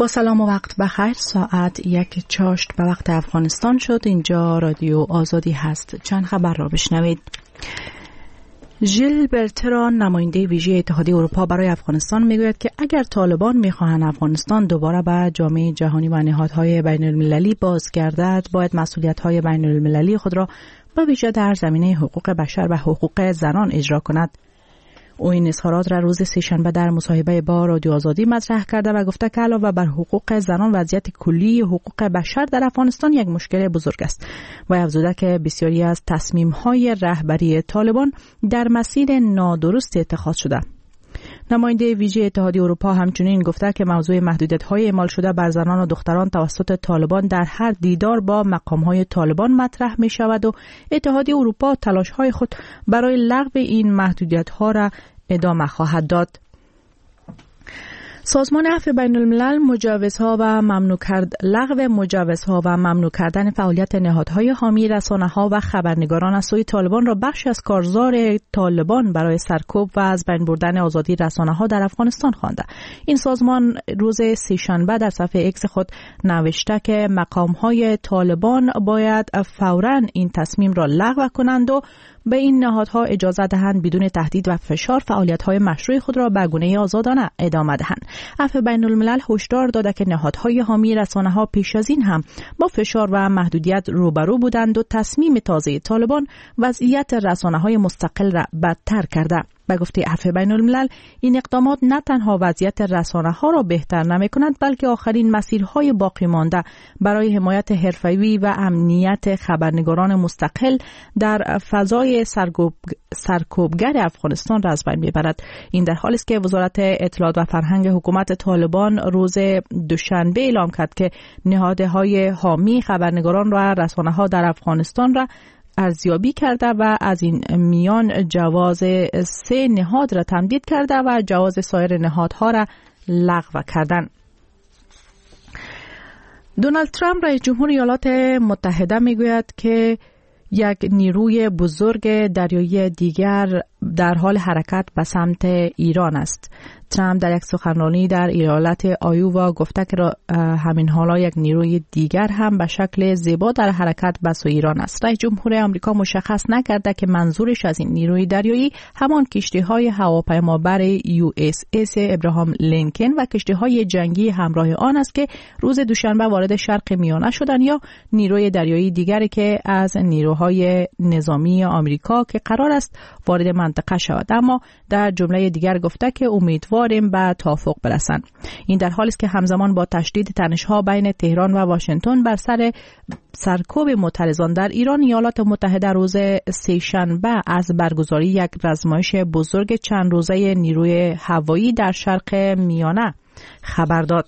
با سلام و وقت بخیر. ساعت 1:04 به وقت افغانستان شد. اینجا رادیو آزادی هست. چند خبر را بشنوید. ژیل برتران، نماینده ویژه اتحادیه اروپا برای افغانستان، میگوید که اگر طالبان میخواهند افغانستان دوباره به جامعه جهانی و نهادهای بین المللی بازگردد، باید مسئولیت‌های بین المللی خود را به ویژه در زمینه حقوق بشر و حقوق زنان اجرا کند. او این اظهارات را روز سه‌شنبه در مصاحبه با رادیو آزادی مطرح کرده و گفته که علاوه بر حقوق زنان، وضعیت کلی حقوق بشر در افغانستان یک مشکل بزرگ است و افزوده که بسیاری از تصمیم‌های رهبری طالبان در مسیر نادرست اتخاذ شده. نماینده ویژه اتحادیه اروپا همچنین گفته که موضوع محدودیت‌های اعمال شده بر زنان و دختران توسط طالبان در هر دیدار با مقام‌های طالبان مطرح می‌شود و اتحادیه اروپا تلاش‌های خود برای لغو این محدودیت‌ها را ادامه خواهد داد. سازمان عفو بین الملل لغو مجوزها و ممنوع کردن فعالیت نهادهای حامی رسانه‌ها و خبرنگاران از سوی طالبان را بخشی از کارزار طالبان برای سرکوب و از بین بردن آزادی رسانه‌ها در افغانستان خوانده. این سازمان روز سه‌شنبه در صفحه ایکس خود نوشته که مقام‌های طالبان باید فوراً این تصمیم را لغو کنند و به این نهادها اجازه دهند بدون تهدید و فشار فعالیت‌های مشروع خود را به گونه آزادانه ادامه دهند. عفو بین الملل هشدار داده که نهادهای حامی رسانه‌ها پیش از این هم با فشار و محدودیت روبرو بودند و تصمیم تازه طالبان وضعیت رسانه‌های مستقل را بدتر کرده. به گفته عفو بین الملل، این اقدامات نه تنها وضعیت رسانه‌ها را بهتر نمی‌کند، بلکه آخرین مسیرهای باقی مانده برای حمایت حرفه‌ای و امنیت خبرنگاران مستقل در فضای سرکوبگر افغانستان را از بین می‌برد. این در حالی است که وزارت اطلاعات و فرهنگ حکومت طالبان روز دوشنبه اعلام کرد که نهادهای حامی خبرنگاران و رسانه‌ها در افغانستان را ارزیابی کرده و از این میان جواز 3 نهاد را تمدید کرده و جواز سایر نهادها را لغو کردند. دونالد ترامپ رئیس جمهور ایالات متحده میگوید که یک نیروی بزرگ دریایی دیگر در حال حرکت به سمت ایران است. ترامپ در یک سخنرانی در ایالت آیووا گفته که همین حالا یک نیروی دیگر هم به شکل زیبا در حرکت به سوی ایران است. رئیس جمهور آمریکا مشخص نکرده که منظورش از این نیروی دریایی همان کشتی‌های هواپیمابر USS ابراهام لینکن و کشتی‌های جنگی همراه آن است که روز دوشنبه وارد شرق میانه شدند یا نیروی دریایی دیگری که از نیروهای نظامی آمریکا که قرار است وارد منطقه شود، اما در جمله دیگر گفته که امیدواریم به توافق برسند. این در حالی است که همزمان با تشدید تنش‌ها بین تهران و واشنگتن بر سر سرکوب معترضان در ایران، ایالات متحده روز سه‌شنبه از برگزاری یک رزمایش بزرگ چند روزه نیروی هوایی در شرق میانه خبر داد.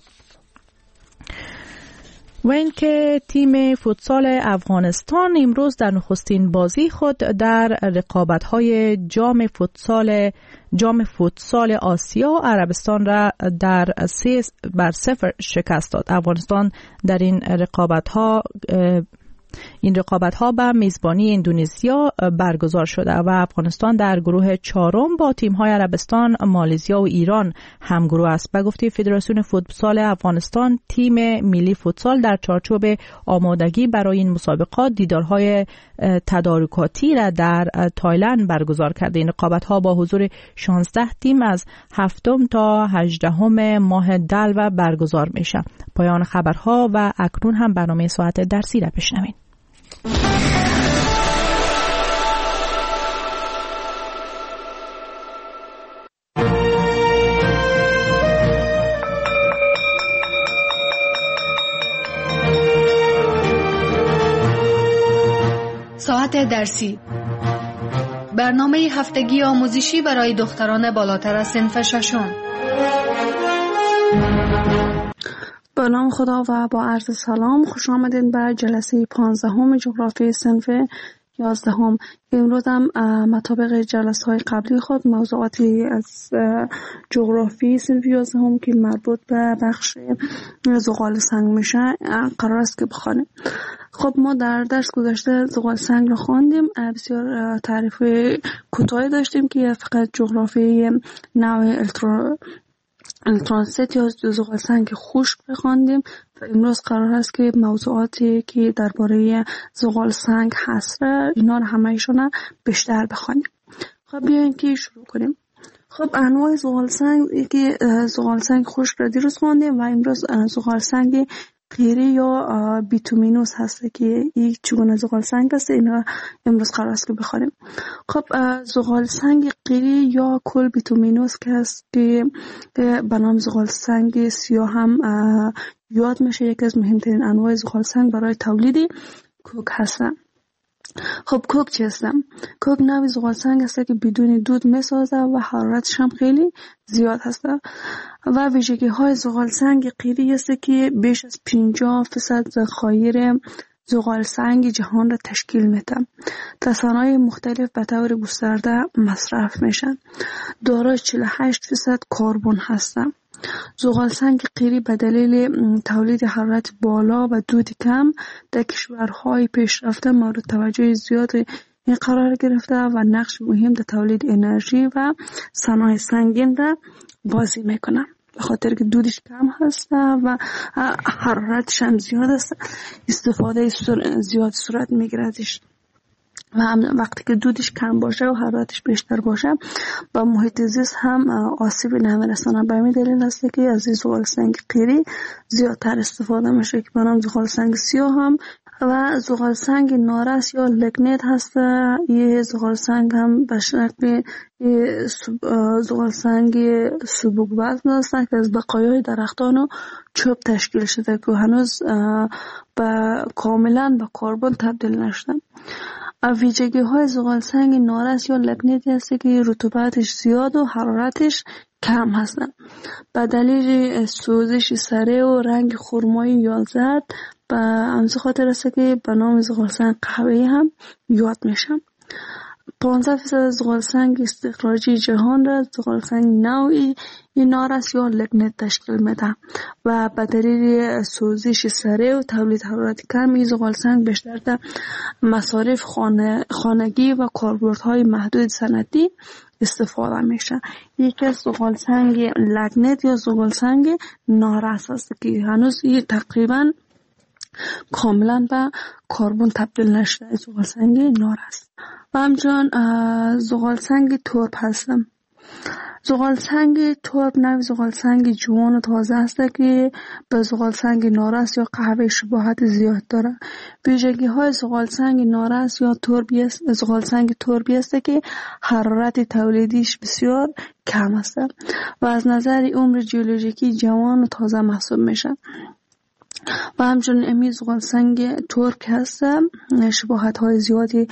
و اینکه تیم فوتسال افغانستان امروز در نخستین بازی خود در رقابت‌های جام فوتسال آسیا عربستان را در 3-0 شکست داد. افغانستان در این رقابت‌ها به میزبانی اندونزیا برگزار شده و افغانستان در گروه 4 با تیم‌های عربستان، مالزیا و ایران همگروه است. به گفته فدراسیون فوتسال افغانستان، تیم ملی فوتسال در چارچوب آمادگی برای این مسابقات دیدارهای تدارکاتی را در تایلند برگزار کرده. این رقابت‌ها با حضور 16 تیم از 7 تا 18 ماه دلو برگزار میشه. پایان خبرها و اکنون هم برنامه ساعت درسی را بشنوید. ساعت درسی، برنامه هفتگی آموزشی برای دختران بالاتر از صنف 6. به نام خدا و با عرض سلام، خوش آمدین به جلسه 15 جغرافی صنف 11. امروز هم مطابق جلسه های قبلی خود موضوعاتی از جغرافی صنف 11 که مربوط به بخش زغال سنگ میشه قرار است که بخوانیم. خب ما در درس گذشته زغال سنگ رو خواندیم، بسیار تعریف کوتاهی داشتیم که فقط جغرافی نوع ترانزیت یا زغال سنگ خشک بخواندیم و امروز قرار است که موضوعاتی که درباره زغال سنگ هست اینا رو همه‌شون بیشتر بخوانیم. خب بیاین که شروع کنیم. خب انواع زغال سنگ که زغال سنگ خشک را دیروز خواندیم و امروز زغال سنگ قیری یا بیتومینوس هست که یک چگونه زغال سنگ است، اینا امروز قرار است که بخوانیم. خب زغال سنگ قیری یا کل بیتومینوس که هست که به نام زغال سنگ سیاه هم یاد میشه، یکی از مهمترین انواع زغال سنگ برای تولید کوک هستن. خب کوک چی هست؟ کوک نوعی زغال سنگ است که بدون دود میسازه و حرارتش هم خیلی زیاد هست و ویژگی های زغال سنگ قیری است که بیش از 50% ذخایر زغال سنگ جهان را تشکیل میده. رسانه‌های مختلف به طور گسترده مصرف میشن. دارای 48% کربن هستند. زغال سنگ قیری به دلیل تولید حرارت بالا و دود کم در کشورهای پیشرفته مورد توجه زیاد این قرار گرفته و نقش مهم در تولید انرژی و صنایع سنگین را بازی میکنه، به خاطر که دودش کم هست و حرارتش هم زیاد است، استفاده زیاد صورت میگیره ازش و وقتی که دودش کم باشه و حرارتش بیشتر باشه با محیط زیست هم آسیب نمیرسانه. به همین دلیل است که از زغال سنگ قیری زیادتر استفاده میشه که به نام زغال سنگ سیاه هم و زغال سنگ نارس یا لگنیت هست. یه زغال سنگ هم به شکل زغال سنگ سبک وزن است که از بقایای درختان و چوب تشکیل شده که هنوز کاملا به کربن تبدیل نشده. ویژگی های زغال سنگ نارس یا لگنیتی است که رطوبتش زیاد و حرارتش کم هستند. به دلیل سوزش سریع و رنگ خرمایی یا زرد به همین خاطر است که به نام زغال سنگ قهوه‌ای هم یاد میشه. 15% از زغال سنگ استخراجی جهان را زغال سنگ نوعی نارس یا لگنیت تشکیل میده و به دلیل سوزش سریع و تولید حرارت کم این زغال سنگ بیشتر در مصارف خانگی و کاربردهای محدود صنعتی استفاده میشه. یکی از زغال سنگ لگنیت یا زغال سنگ نارس است که هنوز تقریبا کاملا به کربن تبدیل نشده. زغال سنگ نارس و همچنان زغال سنگ ترب هستم. زغال سنگ ترب نوع زغال سنگ جوان و تازه است که به زغال سنگ نارس یا قهوه شباهت زیاد داره. ویژگی های زغال سنگ نارس یا زغال سنگ تربی است که حرارت تولیدیش بسیار کم است و از نظر عمر ژئولوژیکی جوان و تازه محسوب میشه. و همچنین امی زغال سنگ ترک هست شباهت های زیادی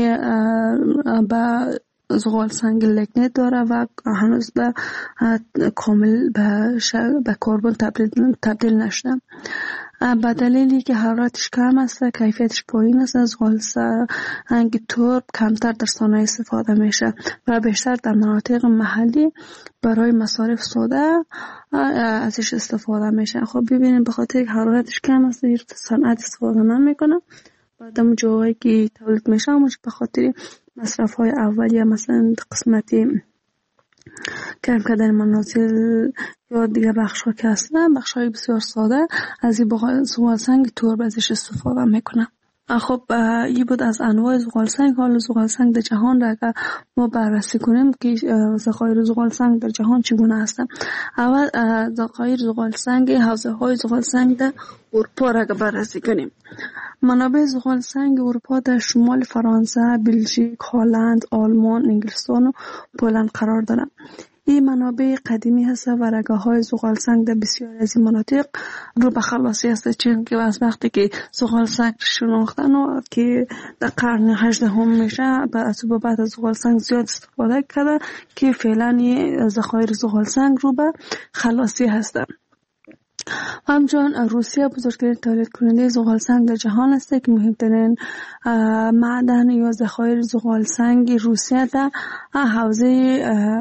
به زغال سنگ لگنیت داره و هنوز به کامل به کربن تبدیل نشده. به دلیلی که حرارتش کم است کیفیتش پایین است، زغال سنگ ترب کمتر در صنایع استفاده میشه و بیشتر در مناطق محلی برای مصارف ساده ازش استفاده میشه. خب ببینید به خاطر حرارتش کم است در صنعت استفاده نمیکنه. بعدم جایی که تولید میشه همونش به خاطر مصرف های اولیه مثلا قسمتی کم کردن منازل یا دیگه بخش ها که هستن بخش های بسیار ساده از این زغال سنگ ترب ازش استفاده میکنن. خب این بود از انواع زغال سنگ. حالا زغال سنگ در جهان را اگر ما بررسی کنیم که ذخایر زغال سنگ در جهان چگونه هستند. اول ذخایر زغال سنگ حوزه های زغال سنگ در اروپا را بررسی کنیم. منابع زغال سنگ اروپا در شمال فرانسه، بلژیک، هلند، آلمان، انگلستان و پولند قرار دارند. این منابع قدیمی هست و رگه‌های زغال سنگ در بسیاری از این مناطق رو به خلاصی است، چون که از وقتی که زغال سنگ شناختن و که در قرن 18 میشه از بعد از زغال سنگ زیاد استفاده کرده که فعلا ذخایر زغال سنگ رو به خلاصی هستند. همچنین روسیه بزرگترین تولید کننده زغال سنگ در جهان است که مهمترین معدن یا ذخایر زغال سنگ روسیه در حوزه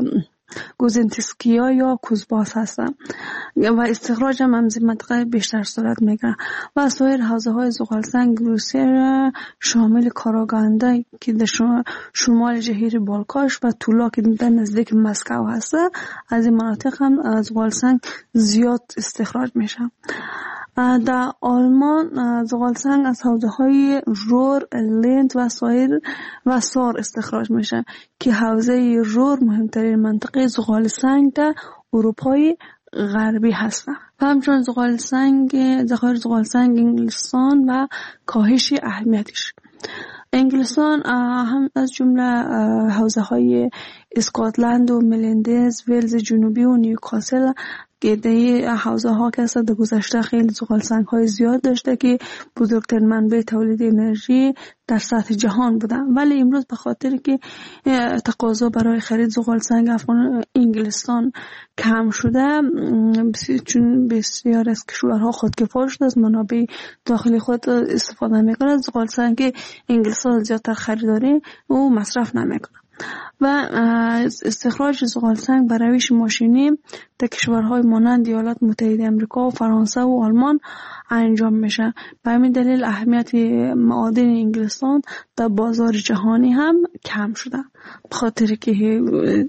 گوزنتسکیا یا کوزباس هستند و استخراج هم از منطقه بیشتر صورت میگیره و سایر حوزه های زغال سنگ روسیه را شامل کاراگانده که در شمال جزیره بالکاش و تولا که در نزدیک مسکو هست، از این مناطق هم زغال سنگ زیاد استخراج میشه. در آلمان زغال سنگ از حوزه های رور، لند و سار استخراج میشه که حوزه رور مهمترین منطقه زغال سنگ در اروپای غربی هستند. و همچنین ذخایر زغال سنگ انگلستان و کاهش اهمیتش. انگلستان هم از جمله حوزه های اسکاتلند و ملندز، ولز جنوبی و نیوکاسل که در حوزه ها که در گذشته خیلی زغال سنگ های زیاد داشته که بزرگترین منبع تولید انرژی در سطح جهان بودن، ولی امروز به خاطر که تقاضا برای خرید زغال سنگ انگلستان کم شده، چون بسیار از کشورها خودکفا شده از منابع داخلی خود استفاده میکنه، زغال سنگ انگلستان زیادتر خریداری و مصرف نمیکنه و استخراج زغال سنگ به روش ماشینی در کشورهای مانند ایالات متحده آمریکا و فرانسه و آلمان انجام میشه. به همین دلیل اهمیت معادن انگلستان در بازار جهانی هم کم شده، به خاطر که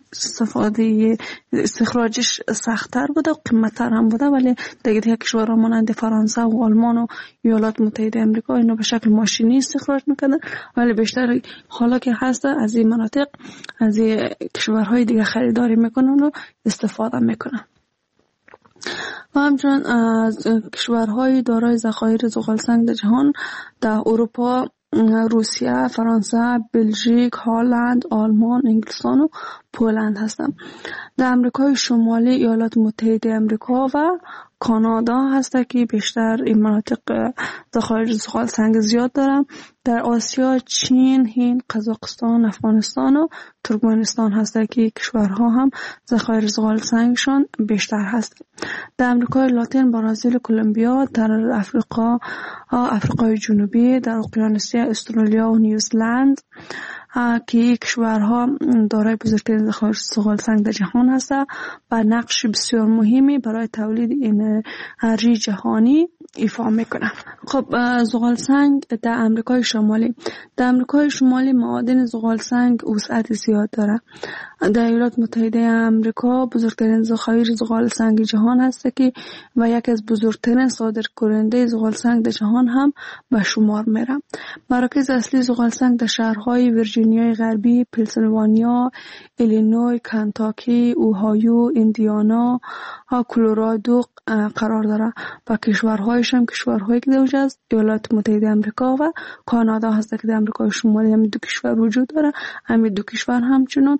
استخراجش سخت‌تر بوده و قیمت‌تر هم بوده، ولی دیگه کشورها مانند فرانسه و آلمان و ایالات متحده آمریکا اینو به شکل ماشینی استخراج میکنن، ولی بیشتر حالا که هست از این مناطق از کشورهای دیگه خریداری میکنن و استفاده میکنن. و همچنین از کشورهای دارای ذخایر زغال سنگ در جهان در اروپا روسیه، فرانسه، بلژیک، هلند، آلمان، انگلستان و پولند هستند. در آمریکای شمالی ایالات متحده آمریکا و کانادا هست که بیشتر این مناطق ذخایر زغال سنگ زیاد دارن. در آسیا چین، هند، قزاقستان، افغانستان و ترکمنستان هست که کشورها هم ذخایر زغال سنگشان بیشتر هست. در آمریکای لاتین برزیل، کلمبیا، در آفریقای جنوبی، در اقیانوسیه استرالیا و نیوزلند که کشورها دارای بزرگترین ذخایر زغال سنگ در جهان هست و نقش بسیار مهمی برای تولید انرژی جهانی ایفا میکنه. خب زغال سنگ در آمریکای شمالی معادن زغال سنگ وسعت زیاد داره. در ایالات متحده آمریکا بزرگترین ذخایر زغال سنگ جهان هست که و یکی از بزرگترین صادرکننده زغال سنگ در جهان هم به شمار میره. مراکز اصلی زغال سنگ در شهرهای ویرجینیای غربی، پنسیلوانیا، ایلینوی، کنتاکی، اوهایو، ایندیانا، کلرادو قرار داره و کشورهایش هم کشورهایی که در از ایالات متحده آمریکا و کانادا هست که در آمریکای شمالی هم دو کشور وجود داره. همین دو کشور همچنان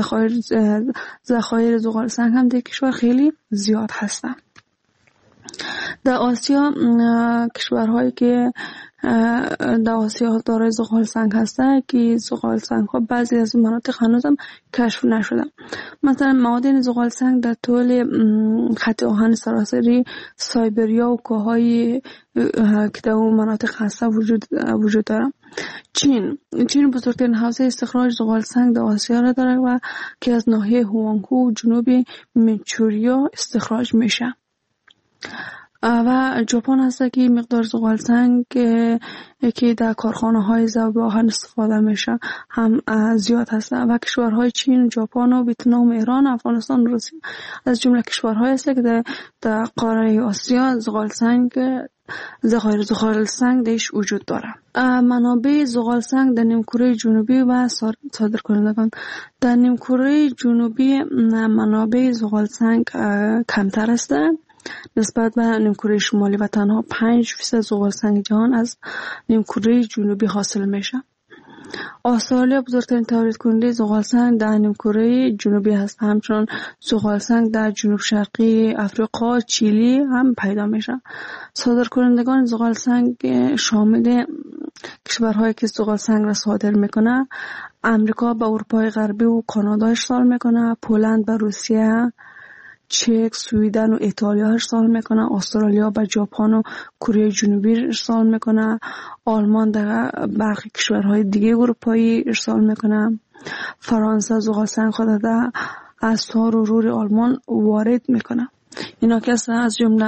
ذخایر زغال سنگ هم در کشور خیلی زیاد هستن. در آسیا کشورهایی که در آسیا دارای زغال سنگ هستن که زغال سنگ ها بعضی از مناطق هنوز هم کشف نشدن. مثلا معادن زغال سنگ در طول خط آهن سراسری سایبریا و کوههای که در اون مناطق هستن وجود داره. چین بزرگترین حوزه استخراج زغال سنگ در آسیا را داره و که از ناحیه هوانگهو و جنوب منچوریا استخراج میشه. و ژاپن هست که مقدار زغال سنگ که در کارخانه های ذوب آهن استفاده میشه هم زیاد هست و کشورهای چین، ژاپن و ویتنام، ایران، افغانستان و روسیه از جمله کشورهایی هست که در قاره آسیا ذخایر زغال سنگ درش وجود داره. منابع زغال سنگ در نیمکره جنوبی و صادرکنندگان. در نیمکره جنوبی منابع زغال سنگ کمتر است نسبت به نیمکره شمالی و تنها 5% زغال سنگ جهان از نیمکره جنوبی حاصل میشه. استرالیا بزرگترین تولید کننده زغال سنگ در نیمکره جنوبی هست. همچنین زغال سنگ در جنوب شرقی افریقا، چیلی هم پیدا میشه. صادرکنندگان زغال سنگ شامل کشورهایی که زغال سنگ را صادر میکنه: امریکا به اروپای غربی و کانادا ارسال میکنه، پولند به روسیه، چک، سوئیدن و ایتالیا ارسال میکنه، استرالیا به ژاپن و کره جنوبی ارسال میکنه، آلمان در برخی کشورهای دیگه اروپایی ارسال میکنه، فرانسه زغال سنگ خود در از سار و رور آلمان وارد میکنه. اینا که از جمله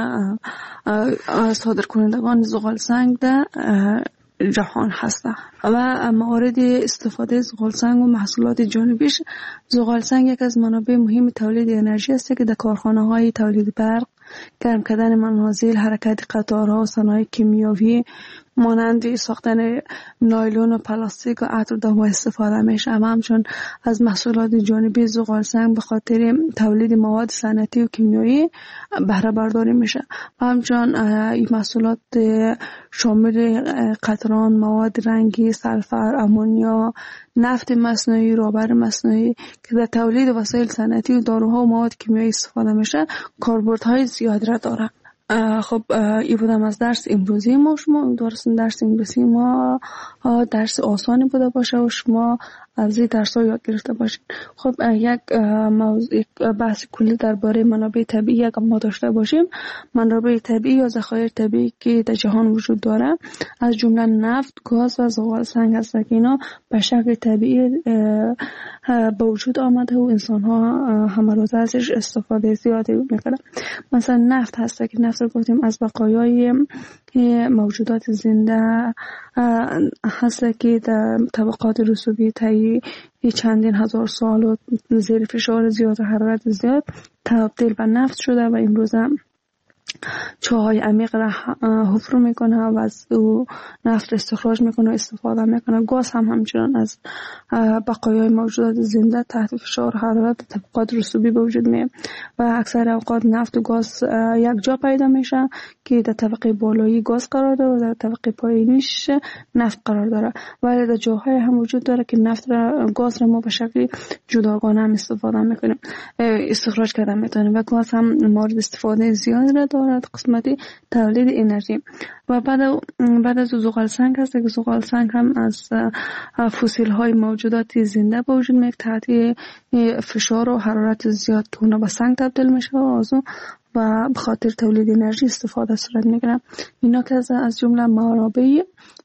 صادرکنندگان زغال سنگ در جهان هستند و موارد استفاده زغال سنگ و محصولات جانبیش. زغال سنگ یک از منابع مهم تولید انرژی است که در کارخانه های تولید برق، گرم کردن منازل، حرکت قطارها و صنایع کیمیاوی مانند ساختن نایلون و پلاستیک و عطر و دوا استفاده میشه. همچنین از محصولات جانبی زغال سنگ به خاطر تولید مواد صنعتی و کیمیایی بهره برداری میشه. همچنین این محصولات شامل قطران، مواد رنگی، سلفر، امونیا، نفت مصنوعی، رابر مصنوعی که در تولید وسایل صنعتی و داروها و مواد کیمیایی استفاده میشه کاربردهای زیادی را داره. خب این بودم از درس امروزی ما. شما درس امروزی ما درس آسانی بوده باشه و شما از این درس ها یاد گرفته باشید. خب یک بحث کلی درباره منابع طبیعی اگر ما داشته باشیم، منابع طبیعی یا ذخایر طبیعی که در جهان وجود داره از جمله نفت، گاز و زغال سنگ هست که اینا به شکل طبیعی به وجود آمده و انسان ها همه روز ازش استفاده زیادی میکنه. مثلا نفت هست که نفت رو گفتیم از بقایای موجودات زنده هست که در طبقات رسوبی طی چندین هزار سال و زیر فشار زیاد و حرارت زیاد تبدیل به نفت شده و امروز چاهای عمیق را حفر میکنه و از او نفت استخراج میکنه و استفاده میکنه. گاز هم همچنان از بقایای موجودات زنده تحت فشار حرارت طبقات رسوبی به وجود میاد و اکثر اوقات نفت و گاز یک جا پیدا میشه که در طبقه بالایی گاز قرار داره و در طبقه پایینیش نفت قرار داره، ولی در جاهای هم وجود داره که نفت را گاز را ما به شکل جداگانه هم استفاده میکنیم، استخراج کردن میتونیم و گاز هم مورد استفاده زیادی را دارد قسمت تولید انرژی. و بعد از زغال سنگ هست که زغال سنگ هم از فسیل های موجودات زنده به وجود میاد تحت فشار و حرارت زیاد که اونا به سنگ تبدیل میشه و به خاطر تولید انرژی استفاده صورت میگیره. اینا که از جمله منابع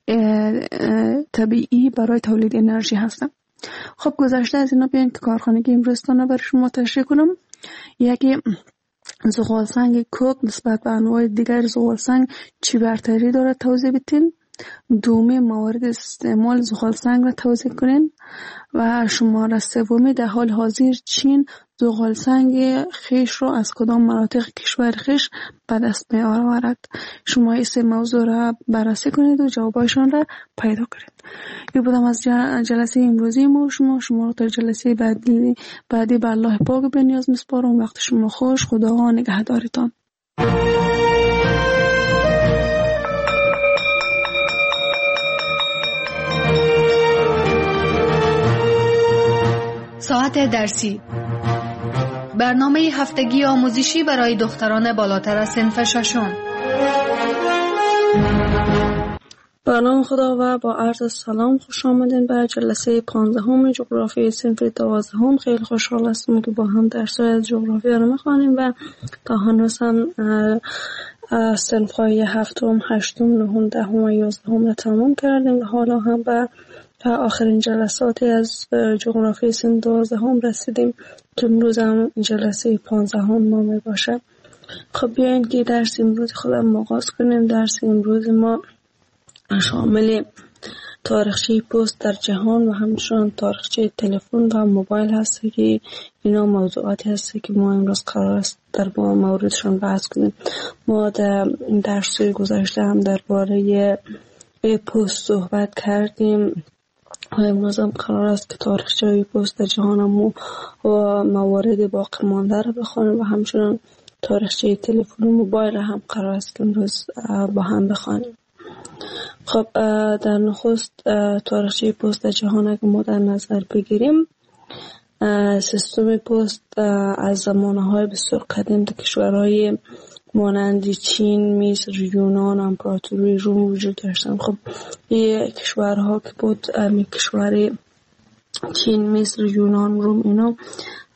طبیعی برای تولید انرژی هستن. خب گذشته از اینا بیاین که کارخانگی امروزتانه برای شما تشریح کنم. یکی زغال سنگ کوک نسبت به انواع دیگر زغال سنگ چی برتری داره توضیح بدین. دومی موارد استعمال زغال سنگ را توضیح کنین. و شماره سومی در حال حاضر چین زغال سنگ خیش رو از کدام مناطق کشور خیش به دست می آورد. شما این سه موضوع را بررسی کنید و جوابایشان را پیدا کنید. این بودم از جلسه امروزی ما. شما رو تا جلسه بعدی به الله پاک به نیاز میسپارم. وقت شما خوش. خدا نگهدارتان. ساعت درسی، برنامه هفتگی آموزشی برای دختران بالاتر از صنف ششم. برنامه خدا و با عرض سلام خوش آمدین به جلسه 15 جغرافی صنف 12. خیلی خوشحال هستم که با هم درس‌های از جغرافیا رو می‌خوانیم و تا هنوز هم صنف‌های 7، 8، 9، 10 و 11 رو تمام کردیم و حالا هم به آخرین جلساتی از جغرافی صنف 12 رسیدیم که امروز هم جلسه 15 ما باشه. خب بیاین که درس امروز خودم آغاز کنیم. درس امروز ما شامل تاریخچه پست در جهان و همچنین تاریخچه تلفن و موبایل هست که اینا موضوعاتی هست که ما امروز قرار است در موردشون بحث کنیم. ما در درس گذشته هم درباره پست صحبت کردیم و امروز هم قرار است که تاریخچه پست در جهان و موارد باقی مانده را بخوانیم و همچنین تاریخچه تلفن و موبایل هم قرار است که امروز با هم بخوانیم. خب در نخست تاریخچه پست در جهان اگه ما در نظر بگیریم، سیستم پست از زمانهای بسیار قدیم در کشورهای مانند چین، مصر، یونان، امپراتوری روم وجود داشتن. خب این کشورها که بود کشور چین، مصر، یونان، روم اینا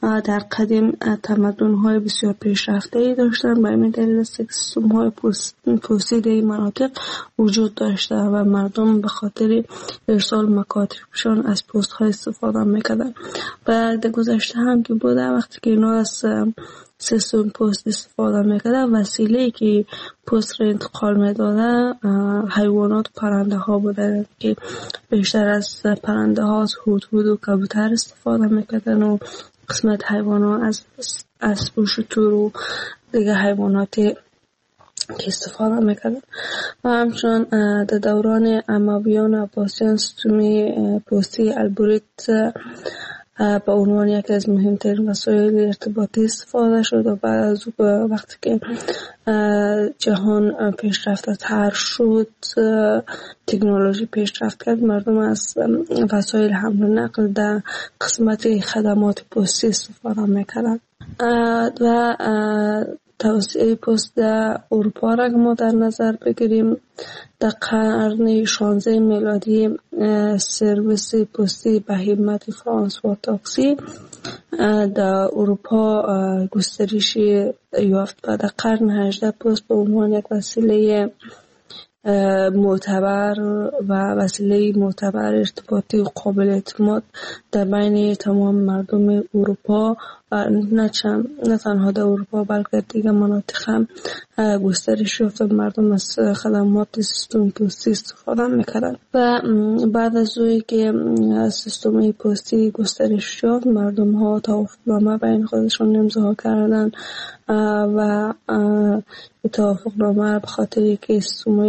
در قدیم تمدن‌های بسیار پیشرفته‌ای داشتند. به این دلیل است که سیستم‌های پستی در این مناطق وجود داشته و مردم به خاطر ارسال مکاتبشان از پست‌های استفاده می‌کردند. و در گذشته هم که بوده، وقتی که اینا از سیستم پست استفاده می‌کردند، وسیله‌ای که پست را انتقال می‌داده حیوانات و پرنده ها بوده که بیشتر از پرنده ها از هدهد و کبوتر استفاده می‌کردن و قسمت حیوانات از اسب و شتر و دیگه حیواناتی که استفاده می‌کردن. و همچنان در دوران امویان و عباسیان سیستم پستی البریت به عنوان یکی از مهمترین وسایل ارتباطی استفاده شد و بعد از وقتی که جهان پیشرفته‌تر شد، تکنولوژی پیشرفت کرد، مردم از وسایل حمل و نقل در قسمت خدمات پستی استفاده می‌کردند. و توسعه پست در اروپا را ما در نظر بگیریم، در قرن 16 میلادی سرویس پستی به همت فرانسوا تاکسی در اروپا گسترش یافت و در قرن 18 پست به عنوان یک وسیله معتبر و وسیله معتبر ارتباطی و قابل اعتماد در بین تمام مردم اروپا و نه تنها در اروپا بلکه دیگر مناطق هم گسترش یافت و مردم از خدمات سیستم پستی استفاده میکردند. و بعد از اوی که سیستم پستی گسترش یافت، مردم ها توافقنامه بین خودشون امضا کردند و توافقنامه به خاطر که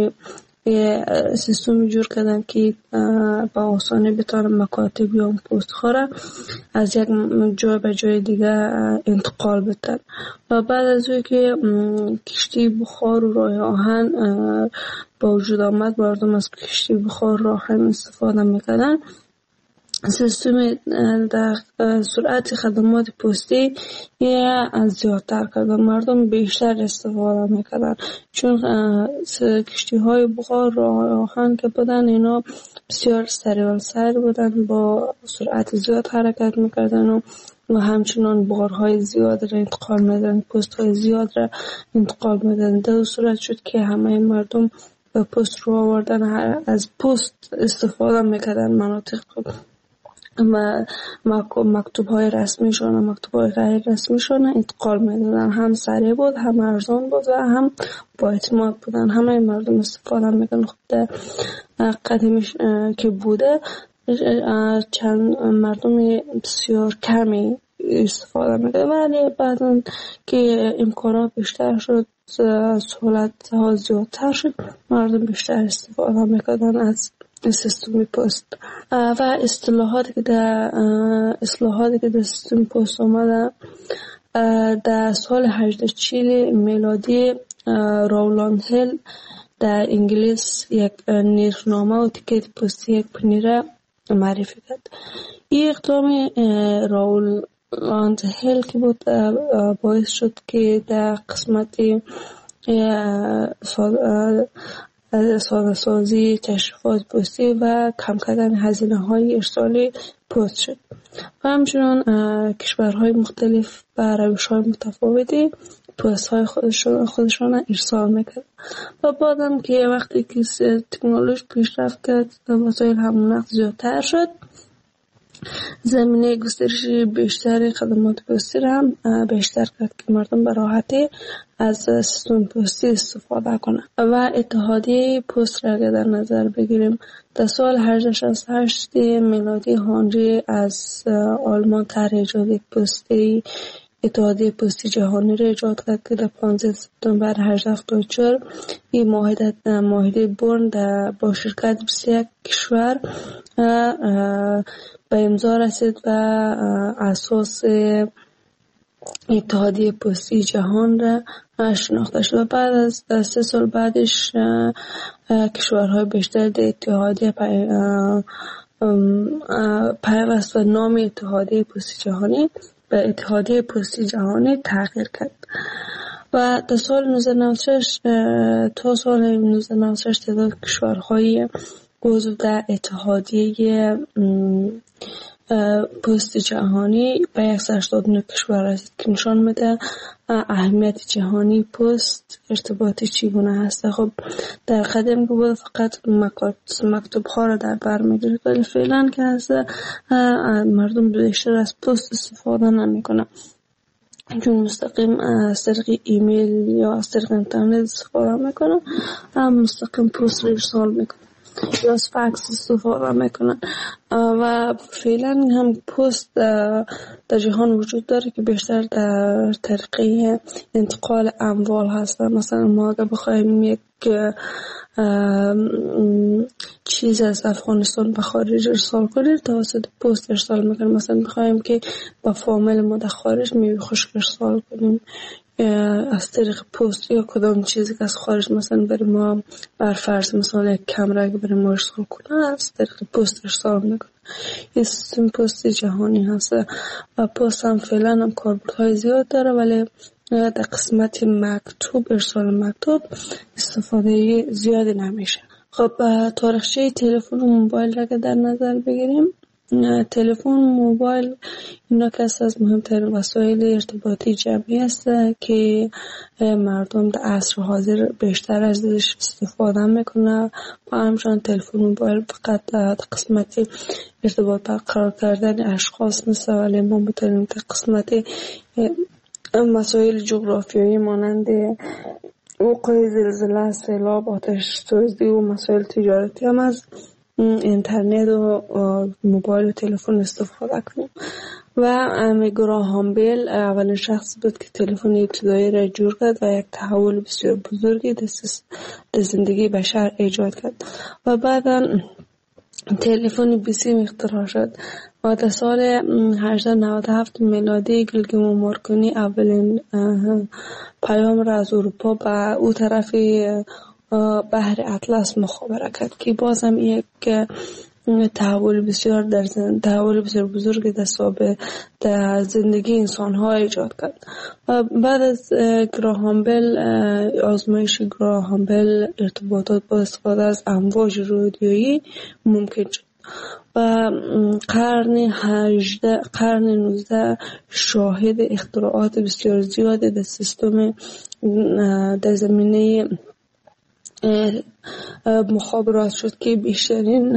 سیستمی جور کردن که با آسانی بتوان مکاتب یا پست ها را از یک جای به جای دیگه انتقال بدن. و بعد از اون که کشتی بخار و راه آهن با وجود آمد، مردم از کشتی بخار راه آهن استفاده میکردن. سیستم در سرعت خدمات پستی زیادتر کرد و مردم بیشتر استفاده میکردن، چون کشتی های بخار راه آهن که بودن اینا بسیار سریع بودن، با سرعت زیاد حرکت میکردن و همچنان بارهای زیاد را انتقال میدن، پست های زیاد را انتقال میدن. در صورت شد که همه مردم به پست رو آوردن، از پست استفاده میکردن. مناطق مکتوب های رسمیشون و مکتوب های غیر رسمیشون انتقال میدادن. هم سریع بود، هم ارزان بود و هم با اعتماد بودن. همه مردم استفاده میکنن. خب در قدیمش که بوده، چند مردم بسیار کمی استفاده میکنن، ولی بعدن که امکانات بیشتر شد، سهولت ها زیادتر شد، مردم بیشتر استفاده میکنن از سیستم پست. و اصلاحاتی که در سیستم پست آمده، در سال 1840 میلادی راولند هیل در انگلیس یک نرخنامه و تیکت پستی یک پنی را معرفی کرد. این اقدام راولند هیل که بود باعث شد که در قسمت ساده سازی تشریفات پستی و کم کردن هزینه های ارسال پست شد. و همچنان کشورهای مختلف و روش های متفاوتی پست های خودشان ارسال میکرد. و بعدم که وقتی که تکنولوژی پیشرفت کرد، وسایل حمل و نقل زیادتر شد، زمینه گسترش بیشتر خدمات پستی را هم بیشتر کرد که مردم به راحتی از سیستم پستی استفاده کنند. و اتحادیه پست را در نظر بگیریم، در سال 1868 میلادی هنری از آلمان طرح ایجاد پستی اتحادیه پستی جهانی را ایجاد کرد که در 15 سپتامبر 1874 این معاهده برن با شرکت 21 کشور به امضا رسید و اساس اتحادیه پستی جهان را شناخته شد. و بعد از 3 سال بعدش کشورهای بیشتر در اتحادیه پیوست و نام اتحادیه پستی جهانی به اتحادیه پستی جهانی تغییر کرد. و در سال 1996 تا سال 1996 تعداد کشورهای عضو در اتحادیه پست جهانی به 189 کشور است که نشان میده اهمیت جهانی پست ارتباطی چگونه هست. خب در قدم که بود فقط مکتوب ها را در بر میگیره، ولی فعلا که هست مردم بیشتر از پست استفاده نمیکنن، چون مستقیم از طریق ایمیل یا از طریق اینترنت استفاده میکنن، مستقیم پست را ارسال میکنن یا از فکس استفاده میکنن. و فعلا هم پست در جهان وجود داره که بیشتر در طریق انتقال اموال هست. مثلا ما اگر بخوایم یک چیز از افغانستان به خارج ارسال کنیم توسط پست ارسال میکنیم. مثلا بخوایم که با فامیل ما در خارج میوه خشک ارسال کنیم از طریق پست، یا کدام چیزی که از خارج مثلا برای ما بر فرض مثلا یک کمره اگه برای ما ارسال کنه از طریق پست ارسال میکنه. این سیستم پست جهانی هست و پست هم فعلا هم کاربردهای زیاد داره، ولی در قسمت مکتوب، ارسال مکتوب استفاده زیادی نمیشه. خب تاریخچه تلفن و موبایل را که در نظر بگیریم، تلفن موبایل اینا که از مهمترین وسایل ارتباطی جمعی است که مردم در عصر حاضر بیشتر ازش استفاده میکنه. با همچنان تلفن موبایل فقط در قسمت ارتباط برقرار کردن اشخاص نیست، ولی ما میتونیم در قسمت مسائل جغرافیایی مانند وقوع زلزله، سیلاب، آتش سوزی و مسائل تجارتی هم از اینترنت و موبایل و تلفن استفاده کنیم. و گراهام بیل اولین شخص بود که تلفن ابتدایی را جور کرد و یک تحول بسیار بزرگی در زندگی بشر ایجاد کرد. و بعدا تلفن بیسیم اختراع شد و در سال 1897 میلادی گیلگمو مارکونی اولین پیام را از اروپا به او طرف بحر اطلس مخابره کرد که باز هم یک تحول بسیار بزرگ در زندگی انسان ها ایجاد کرد. و بعد از گراهام بیل، آزمایش گراهام بیل، ارتباطات با استفاده از امواج رادیویی ممکن شد و قرن 19 شاهد اختراعات بسیار زیاد در سیستم در زمینه مخابرات شد که بیشترین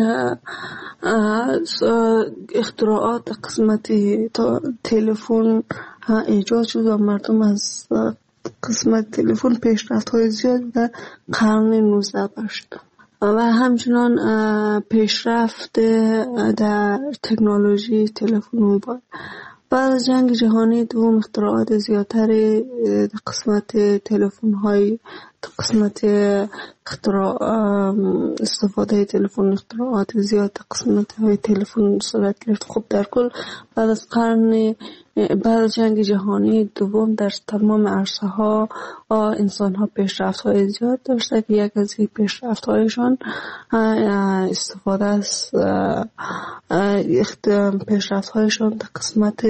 اختراعات قسمت تلفن ایجاد شد و مردم از قسمت تلفن پیشرفت‌های زیاد در قرن 19 داشت. و همچنان پیشرفت در تکنولوژی تلفن موبایل. بعد از جنگ جهانی دوم اختراعات زیادتر قسمت تلفن های قسمت استفاده تلفن اختراعات زیاد قسمت های تلفن صورت گرفت. خب در کل بعد از جنگ جهانی دوم در تمام عرصه ها انسان ها پیشرفت های زیاد داشته که یک از این پیشرفت هایشان استفاده از پیشرفت هایشان در قسمت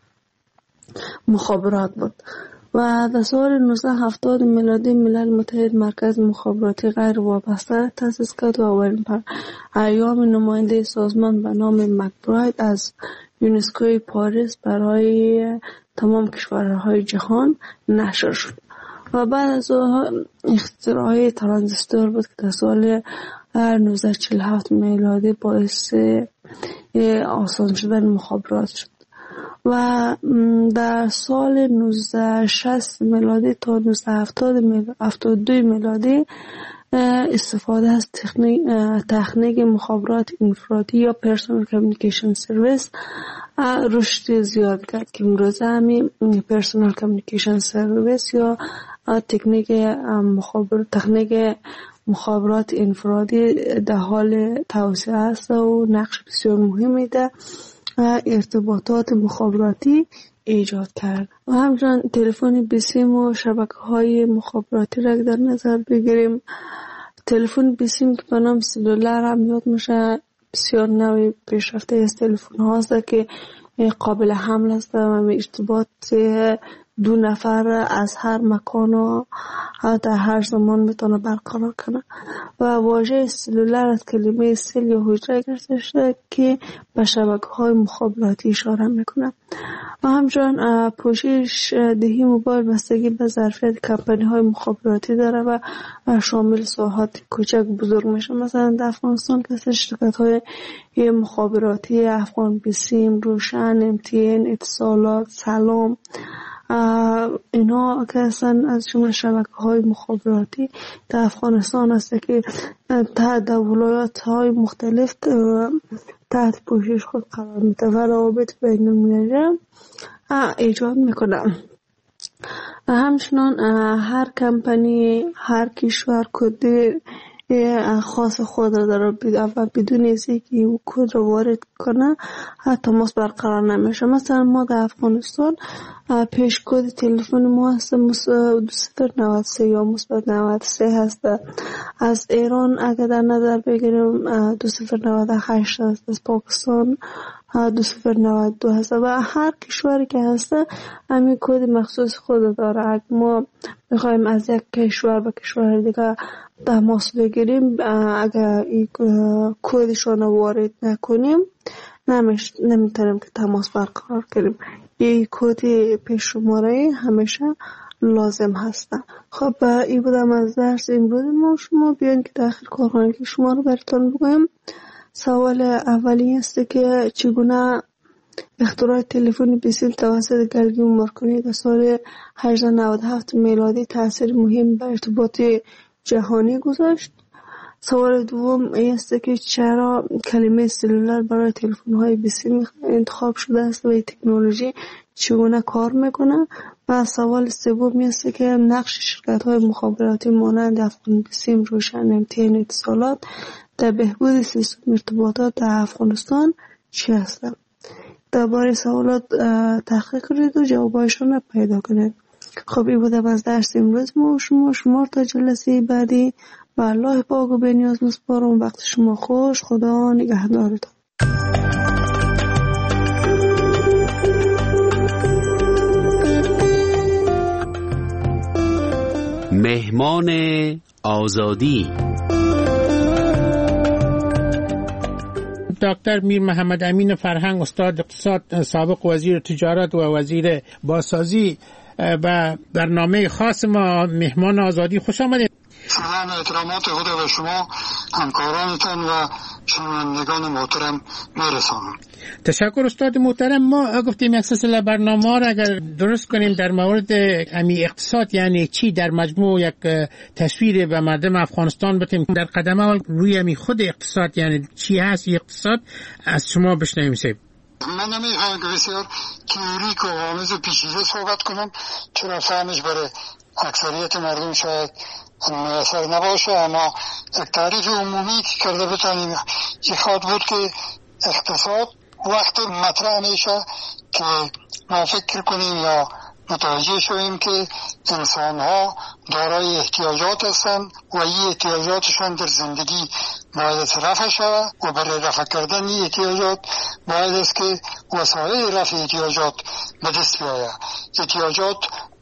مخابرات بود. و در سال 1970 میلادی ملل متحد مرکز مخابراتی غیر وابسته تأسیس کرد و اولین ایام نماینده سازمان به نام مکبراید از یونسکوی پاریس برای تمام کشورهای جهان نشر شد. و بعد از اختراع ترانزیستور بود که در سال 1947 میلادی باعث آسان شدن مخابرات شد. و در سال 1960 میلادی تا 1972 میلادی استفاده از تکنیک مخابرات انفرادی یا پرسونال کامیونیکیشن سرویس رشد زیاد کرد که امروزه همین پرسونال کامیونیکیشن سرویس یا تکنیک مخابرات انفرادی در حال توسعه است و نقش بسیار مهمی در ارتباطات مخابراتی ایجاد کرد. و همچنان تلفن بیسیم و شبکه‌های مخابراتی را در نظر بگیریم، تلفن بیسیم که به نام سلولر هم یاد میشه بسیار نوع پیشرفته از تلفن هاست که قابل حمل است و ارتباط 2 نفر از هر مکان و در هر زمان میتونه برقرار کنه و واژه سلولر از کلمه سل یا حجره گرفته شده که به شبکه‌های مخابراتی اشاره میکنه و همچنین پوشش دهی موبایل بستگی به ظرفیت کمپانی‌های مخابراتی داره و شامل ساحات کوچک بزرگ میشه. مثلا در افغانستان که شرکت‌های مخابراتی افغان بیسیم، روشن، MTN، اتصالات، سلام، اینا که اصلا از جمله شبکه‌های مخابراتی در افغانستان هست که در ولایات‌های مختلف تحت پوشش خود قرار میده و روابط بین المللی ایجاد میکنه. همچنان هر کمپانی، هر کشور کد خاص خود را داره و بدون اینکه این کد را وارد کنه تماس برقرار نمیشه. مثلا ما در افغانستان پیش کد تلفن ما هست 2093 یا مثبت 93 هست. از ایران اگر در نظر بگیریم 2098 هست. از پاکستان 2092 هست و هر کشوری که هست همین کد مخصوص خود داره. اگر ما میخوایم از یک کشور به کشور دیگه تماس بگیریم اگر این کدشون وارد نکنیم نمیتونیم که تماس برقرار کنیم. این کد پیش شماره همیشه لازم هستن. خب این بودم از درس امروز ما. شما بیان که داخل کارخانه که شما رو براتون بگویم. سوال اولی است که چگونه اختراع تلفن بیسیم توسط گرگین مارکونی در سال 1897 میلادی تأثیر مهم بر ارتباط جهانی گذاشت. سوال دوم است که چرا کلمه سلولر برای تلفن‌های بیسیم انتخاب شده است و این تکنولوژی چگونه کار میکنه. و سوال سوم است که نقش شرکت‌های مخابراتی مانند افغان بیسیم، روشن، MTN، اتصالات در بهبود سیستم ارتباطات در افغانستان چی هستند؟ درباره سوالات تحقیق کنید و جوابایشان را پیدا کنید. خب این بوده از درس امروز ما و شما تا جلسه بعدی و الله پاک و بنیاز میسپارم. وقت شما خوش. خدا نگهدارتان. مهمان آزادی دکتر میر محمد امین فرهنگ، استاد اقتصاد، سابق وزیر تجارت و وزیر بازسازی، و برنامه خاص ما مهمان آزادی. خوش آمدید. سلام و احترامات خود و شما همکارانتان و شنوندگان محترم میرسانم. تشکر استاد محترم. ما گفتیم یک سلسله برنامه را اگر درست کنیم در مورد اقتصاد یعنی چی، در مجموع یک تصویر به مردم افغانستان بدیم. در قدم اول روی خود اقتصاد یعنی چی هست اقتصاد از شما بشنویم. من نمیخوام که بسیار تئوریک و آمیز و پیچیده صحبت کنم، چرا فهمش برای اکثریت مردم شاید میسر نباشه، اما یک تعریف عمومی که کرده بتانیم یخواد بود که اقتصاد وقت مطرح میشه که ما فکر کنیم یا متوجه شویم که انسان ها دارای احتیاجات هستند و این احتیاجاتشان در زندگی باید رفع شود و برای رفع کردن این احتیاجات باید است که وسایل رفع احتیاجات به دست بیاید. احتیاجات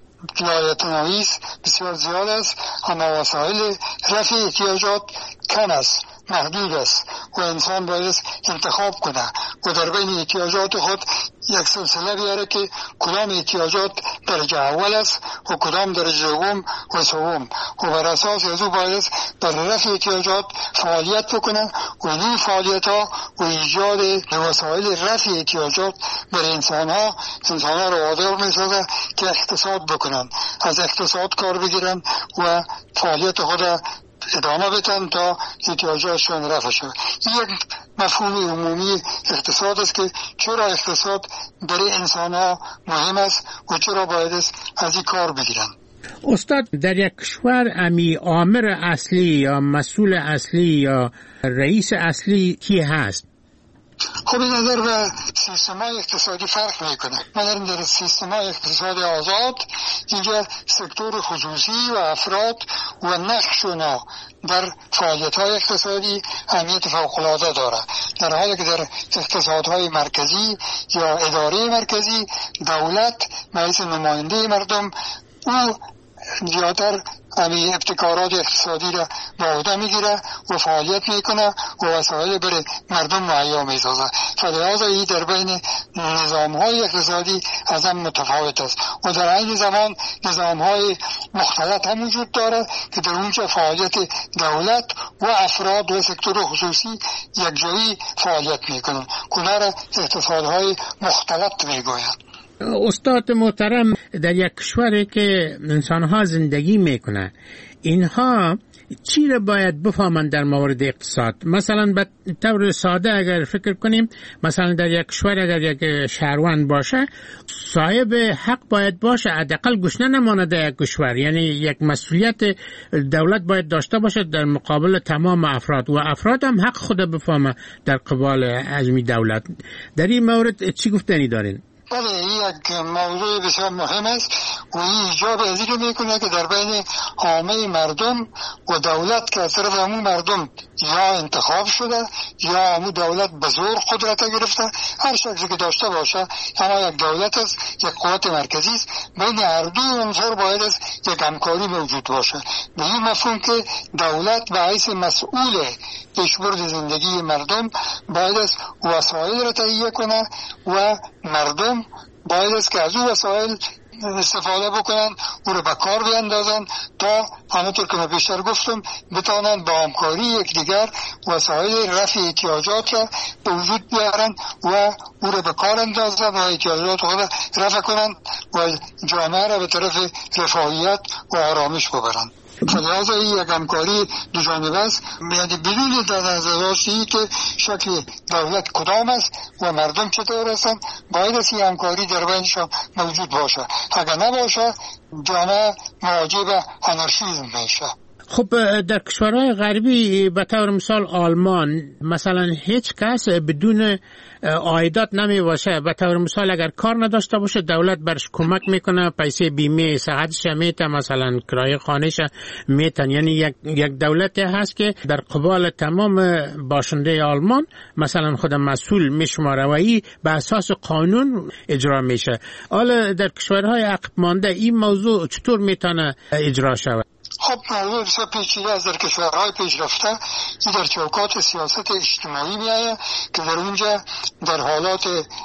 لایتناهی بسیار زیاد است، اما وسایل رفع احتیاجات کم است، محدود است و انسان باید انتخاب کنه و در بین احتیاجات خود یک سلسله بیاره که کدام احتیاجات درجه اول است و کدام درجه دوم و سوم و بر اساس از او باید برای رفع احتیاجات فعالیت بکنه و این فعالیت ها و ایجاد وسایل رفع احتیاجات برای انسان ها رو وادار میسازه که اقتصاد بکنن، از اقتصاد کار بگیرن و فعالیت خود ادامه بدن تا احتیاجاتشون رفع شود. این یک مفهوم عمومی اقتصاد است که چرا اقتصاد برای انسان ها مهم است و چرا باید از این کار بگیرن. استاد، در یک کشور آمر اصلی یا مسئول اصلی یا رئیس اصلی کی هست؟ خب این نظر به سیستم‌های اقتصادی فرق میکنه. ما داریم در سیستم‌های اقتصادی آزاد اینجا سکتور خصوصی و افراد و نقشونا در فعالیت‌های اقتصادی اهمیت فوق‌العاده داره. در حالی که در اقتصادهای مرکزی یا اداره مرکزی دولت مثل نماینده مردم او زیادتر همین ابتکارات اقتصادی را با عهده میگیره و فعالیت میکنه و وسایل برای مردم مهیا میسازه. فلذا این در بین نظامهای اقتصادی از هم متفاوت است و در این زمان نظامهای مختلط هم وجود داره که در اونجا فعالیت دولت و افراد و سکتور خصوصی یک جایی فعالیت میکنن. کنه را اقتصادهای مختلط میگویند. استاد محترم، در یک کشوری که انسانها زندگی میکنه اینها چی را باید بفهمند در مورد اقتصاد؟ مثلا به طور ساده اگر فکر کنیم، مثلا در یک کشور اگر یک شهروند باشه صاحب حق باید باشه، حداقل گشنه نمانه در یک کشور، یعنی یک مسئولیت دولت باید داشته باشه در مقابل تمام افراد و افراد هم حق خود بفهمه در قبال ازمی دولت. در این مورد چی گفتنی دارین؟ بله، این یک موضوع بسیار مهم است و این ایجاب از این میکنه که در بین عامه مردم و دولت که از طرف همون مردم یا انتخاب شده یا همون دولت به زور قدرت گرفته، هر شکلی که داشته باشه، اما یک دولت است، یک قوت مرکزی است، بین هر دو عنصر باید است یک همکاری موجود باشه. به این مفهوم که دولت به حیث مسئول پیشبرد زندگی مردم باید است وسایل را تهیه کنه و مردم باید است که از اون وسایل استفاده بکنن، او رو به کار بیندازن تا همونطور که من بیشتر گفتم بتانن با همکاری یکدیگر وسایل رفع احتیاجات را به وجود بیارن و او رو به کار اندازن و احتیاجات خود رفع کنن و جامعه را به طرف رفاهیت و آرامش ببرن. فلذا این یک همکاری دو جانبه است، یعنی بدون در نظر داشتن که شکل دولت کدام است و مردم چطور هستند، باید است این همکاری در بینشان موجود باشه. اگر نباشه جامعه مواجه به آنارشیسم میشه. خب در کشورهای غربی به طور مثال آلمان مثلا هیچ کس بدون عایدات نمی باشه. به طور مثال اگر کار نداشته باشه دولت برش کمک میکنه، پیسه بیمه صحتش میته، مثلا کرایه خانهش میتن. یعنی یک دولت هست که در قبال تمام باشنده آلمان مثلا خود مسئول میشماره و این به اساس قانون اجرا میشه. حالا در کشورهای عقب مانده این موضوع چطور میتونه اجرا شود؟ خب موضوع بسیار پیچیده است. در کشورهای پیشرفته این در چوکات سیاست اجتماعی میآید که در اونجا در حالات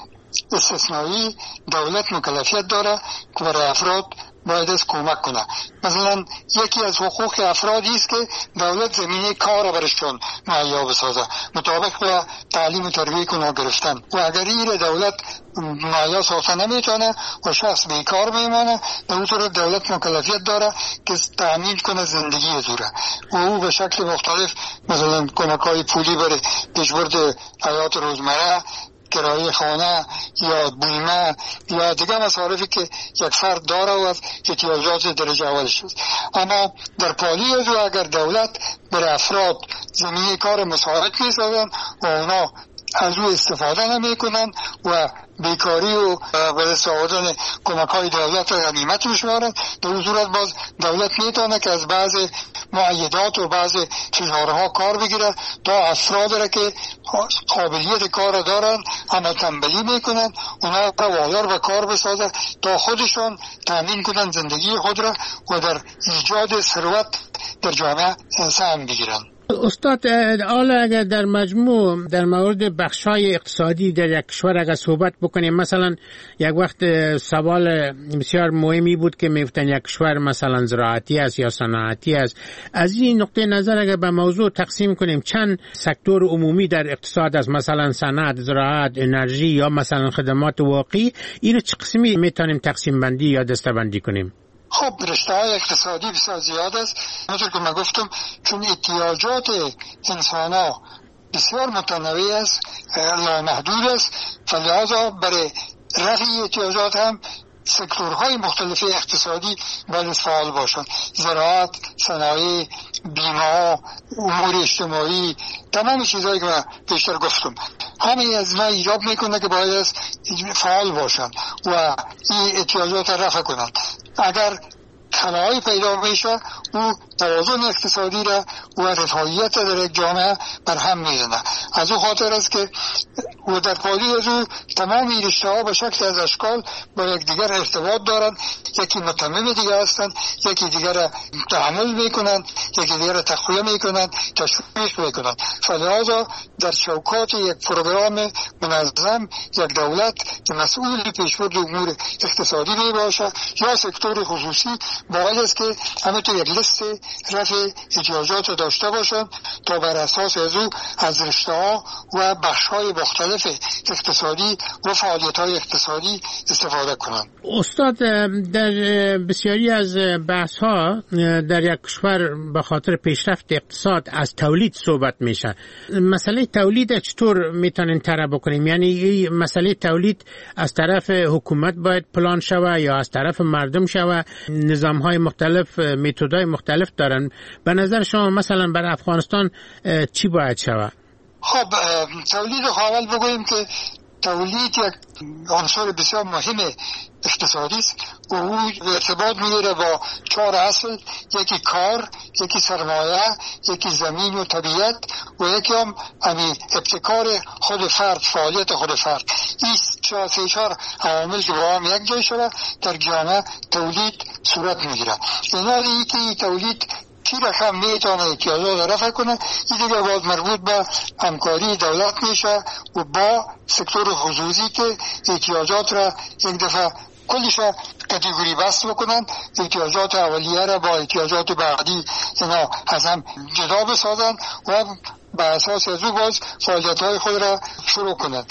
استثنایی دولت مکلفیت داره که برای افراد باید از کمک کنه. مثلا یکی از حقوق افرادی است که دولت زمینه کار برشون مهیا بسازه مطابق با تعلیم و تربیت کنه گرفتن و اگر این دولت مهیا سازه نمیتونه و شخص بیکار میمانه، به اون صورت دولت مکلفیت داره که تامین کنه زندگی از او و او به شکل مختلف مثلا کمک‌های پولی برای پیشبرد حیات روزمره، کرایه خانه یا بیمه یا دیگه مصارفی که یک فرد داره و از احتیاجات درجه اولش است. اما در پالی از او اگر دولت برای افراد زمینه کار مساعد می‌سازن و اونا از او استفاده نمی کنن و بیکاری و به دست آوردن کمک‌های دولت را غنیمت می‌شمارن، در این صورت باز دولت میتونه که از بعض معیدات و بعض فشارها کار بگیره تا افراد را که قابلیت کار دارن اما تنبلی میکنن اونا را وادار به کار بسازه تا خودشان تامین کنن زندگی خود را و در ایجاد ثروت در جامعه سهم بگیرن. استاد، حالا اگر در مجموع در مورد بخش‌های اقتصادی در یک کشور اگر صحبت بکنیم، مثلا یک وقت سوال بسیار مهمی بود که می‌گفتن یک کشور مثلا زراعتی است یا صنعتی است. از این نقطه نظر اگر به موضوع تقسیم کنیم چند سکتور عمومی در اقتصاد است، مثلا صنعت، زراعت، انرژی یا مثلا خدمات واقعی، اینو چه قسمی میتونیم تقسیم بندی یا دسته‌بندی کنیم؟ خب رشته‌های اقتصادی بسیار زیاد است. همونطور که من گفتم چون احتیاجات انسان‌ها بسیار متنوع است، نامحدود است، فلذا برای رفع احتیاجات هم سکتورهای مختلف اقتصادی باید فعال باشند. زراعت، صنایع، بیمه، امور اجتماعی، تمام چیزهایی که من بیشتر گفتم همه از اینا ایجاب میکنه که باید فعال باشند و این احتیاجات رفع کنند. اگر خلایی پیدا میشه او توازن اقتصادی را و رفاهیت در یک جامعه بر هم میزنه. از او خاطر است که و در پالی از او تمامی رشته ها به شکل از اشکال با یک دیگر ارتباط دارند، یکی متمم دیگر هستند، یکی دیگر تحمل میکنند، یکی دیگر تقویه میکنند، تشویق میکنند. فلذا در چوکات یک پروگرام منظم یک دولت که مسئول پیشبرد امور اقتصادی می باشه یا سکتور خصوصی باید است که همه تو یک لیست رفع احتیاجات داشته باشند تا بر اساس از او از رشته ها و بخش های مختلف اقتصادی و فعالیت های اقتصادی استفاده کنند. استاد، در بسیاری از بحث ها در یک کشور به خاطر پیشرفت اقتصاد از تولید صحبت میشه. مسئله تولید چطور میتونین طرح بکنیم؟ یعنی مسئله تولید از طرف حکومت باید پلان شوه یا از طرف مردم شوه؟ نظام های مختلف، متدهای مختلف دارن. به نظر شما مثلا برای افغانستان چی باید شوه؟ خب تولید اول بگوییم که تولید یک عنصر بسیار مهم اقتصادی است و او ارتباط میگیره با 4 اصل: یکی کار، یکی سرمایه، یکی زمین و طبیعت و یکی هم ابتکار خود فرد، فعالیت خود فرد. این 4 عوامل که با هم یک جای شده در جامعه تولید صورت میگیره. این که تولید کی رقم میتونه احتیاجات رفع کنه، این دیگه باید مربوط به همکاری دولت میشه و با سکتور خصوصی که احتیاجات را یک دفعه کلش کاتگوری بست بکنن، احتیاجات اولیه را با احتیاجات بعدی اینا از هم جدا بسازن و به اساس از او باز فعالیت های خود را شروع کنند.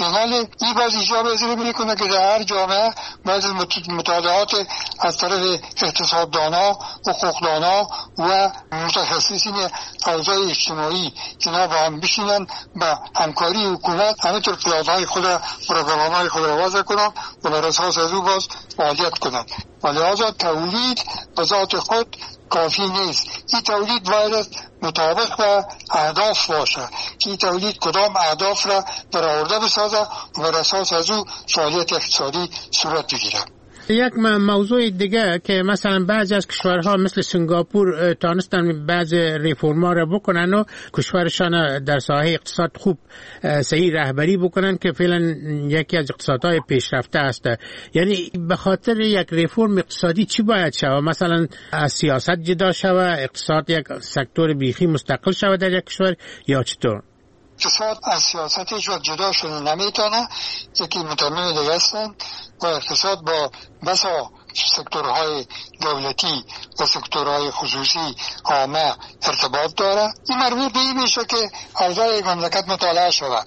این باز ایجاب ازیر میکنه که در هر جامعه باز مطالعات از طرف اقتصاددانا، حقوقدانا و متخصصین اوضاع اجتماعی اینا با هم بشینن با همکاری حکومت همینطور پلان‌های خود را، پروگرام‌های خود را وضع کنند و بر اساس از او باز فعالیت کنند. و لحاظا تولید به ذات خود کافی نیست. این تولید باید مطابق با اهداف باشه که این تولید کدام اهداف را برآورده بسازه و بر اساس از او فعالیت اقتصادی صورت بگیره. یک موضوع دیگه که مثلا بعضی از کشورها مثل سنگاپور تانستن بعضی ریفورم‌ها را بکنن و کشورشان در ساحه اقتصاد خوب صحیح رهبری بکنن که فعلا یکی از اقتصادهای پیشرفته است. یعنی به خاطر یک ریفورم اقتصادی چی باید شود؟ مثلا از سیاست جدا شود، اقتصاد یک سکتور بیخی مستقل شود در یک کشور یا چطور؟ اقتصاد از سیاستش و جدا شده نمیتونه، یکی متمم دیگه هستن و اقتصاد با بسا سکتورهای دولتی و سکتورهای خصوصی عامه ارتباط داره. این مربوط به این میشه که اوضاع مملکت مطالعه شده.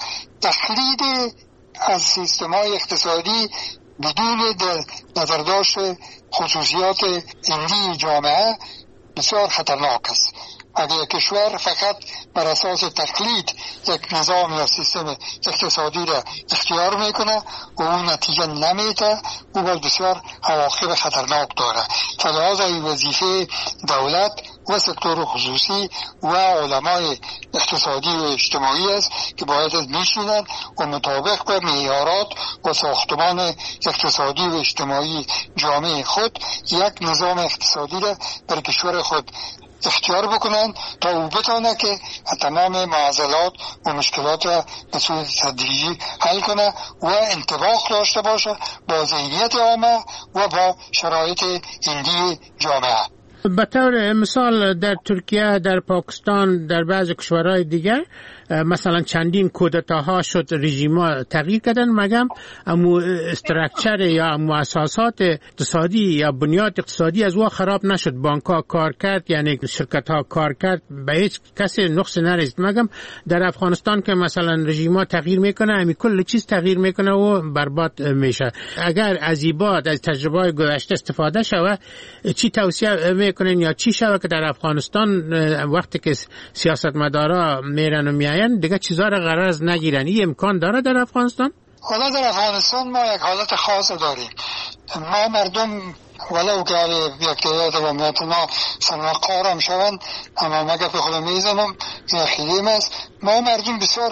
تقلید از سیستم‌های اقتصادی بدون نظرداشت خصوصیات عمده جامعه بسیار خطرناک است. اگر کشور فقط بر اساس تقلید یک نظام یا سیستم اقتصادی را اختیار میکنه و اون نتیجه نمیده، او باز بسیار عواقب خطرناک داره. فلذا این وظیفه دولت و سکتور خصوصی و علمای اقتصادی و اجتماعی است که باید میشینن و مطابق به معیارات و ساختمان اقتصادی و اجتماعی جامعه خود یک نظام اقتصادی را برای کشور خود اختیار بکنن تا او بتونه که تمام معضلات و مشکلات را به صورت تدریجی حل کنه و انطباق داشته باشه با ذهنیت عامه و با شرایط عمده جامعه. به طور مثال در ترکیه، در پاکستان، در بعض کشورهای دیگر مثلا چندین کودتاها شد، رژیم‌ها تغییر کردن، مگم امو استراکچر یا امو اساسات اقتصادی یا بنیاد اقتصادی از او خراب نشد. بانک‌ها کار کرد، یعنی شرکت‌ها کار کرد، به هیچ کسی نقص نرسید. مگم در افغانستان که مثلا رژیم‌ها تغییر میکنه، همین کل چیز تغییر میکنه و برباد میشه. اگر از ایباد از تجربه‌های گذشته استفاده شود، چی توصیه میکنین یا چی شود که در افغانستان وقتی که سیاستمدارا میرن و میاین دیگه چیزا را قرار نگیرن؟ این امکان داره در افغانستان؟ حالا در افغانستان ما یک حالت خاص داریم. ما مردم ولو که یک تعداد و متنا صنعتکار هم شوند، اما مگه به خودم میزنم این خیلیم است. ما مردم بسیار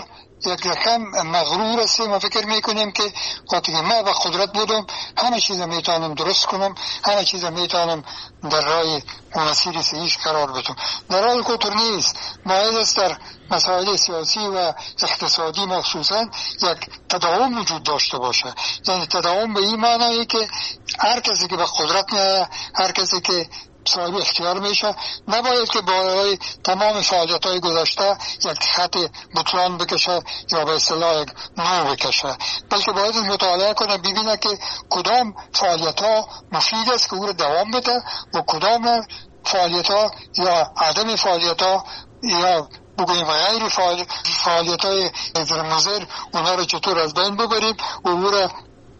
یک رقم مغرور هستیم و فکر میکنیم که وقتی ما با قدرت بودم همه چیز میتونم درست کنم، همه چیز میتونم در راه مسیر صحیح قرار بدم. در حال که نیست. باید است در مسائل سیاسی و اقتصادی مخصوصا یک تداوم وجود داشته باشه. یعنی تداوم به این معنی که هر کسی که به قدرت میاد، هر کسی که صاحب اختیار میشه، نباید که برای تمام فعالیت‌های گذشته یک خط بطلان بکشه یا به اصطلاح یک نو بکشه، بلکه باید مطالعه کنه ببینه که کدام فعالیت‌ها مفید است که او را دوام بده و کدام فعالیت‌ها یا عدم فعالیت‌ها یا بگوییم غیر فعالیت‌های مضر اونا را چطور از بین ببریم و او را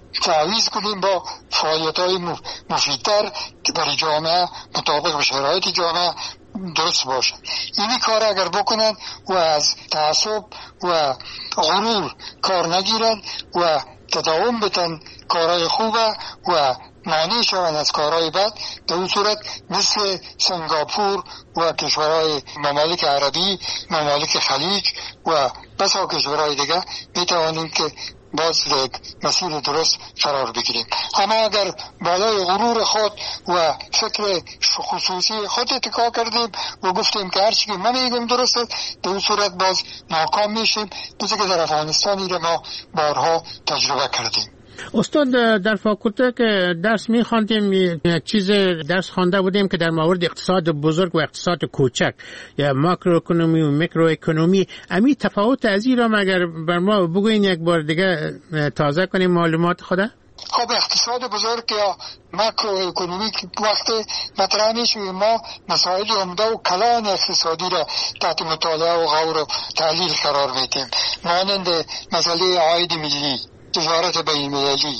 تعویض کنیم با فعالیت‌های مفیدتر که برای جامعه مطابق به شرایط جامعه درست باشه. این کار اگر بکنن و از تعصب و غرور کار نگیرن و تداوم بتن کارهای خوبه و معنی شوند از کارهای بد، در اون صورت مثل سنگاپور و کشورهای ممالک عربی، ممالک خلیج و بسا کشورهای دیگه میتوانیم که باز یک مسیر درست قرار بگیریم. اما اگر بالای غرور خود و فکر خصوصی خود اتکا کردیم و گفتیم که هرچی که من میگم درست است، در اون صورت باز ناکام میشیم، مثل که در افغانستانی را ما بارها تجربه کردیم. استاد در فاکولته که درس می‌خواندیم یک چیز درس خوانده بودیم که در مورد اقتصاد بزرگ و اقتصاد کوچک یا ماکرواکونومی و میکروئکونومی، امی تفاوت از این را مگر بر ما بگوین یک بار دیگه تازه کنیم معلومات خود؟ خب اقتصاد بزرگ یا ماکرواکونومی وقتی مطرح میشه ما مسائل عمده و کلان اقتصادی را تحت مطالعه و غور و تحلیل قرار میدیم، مانند مسئله عاید ملی، تجارت بین‌المللی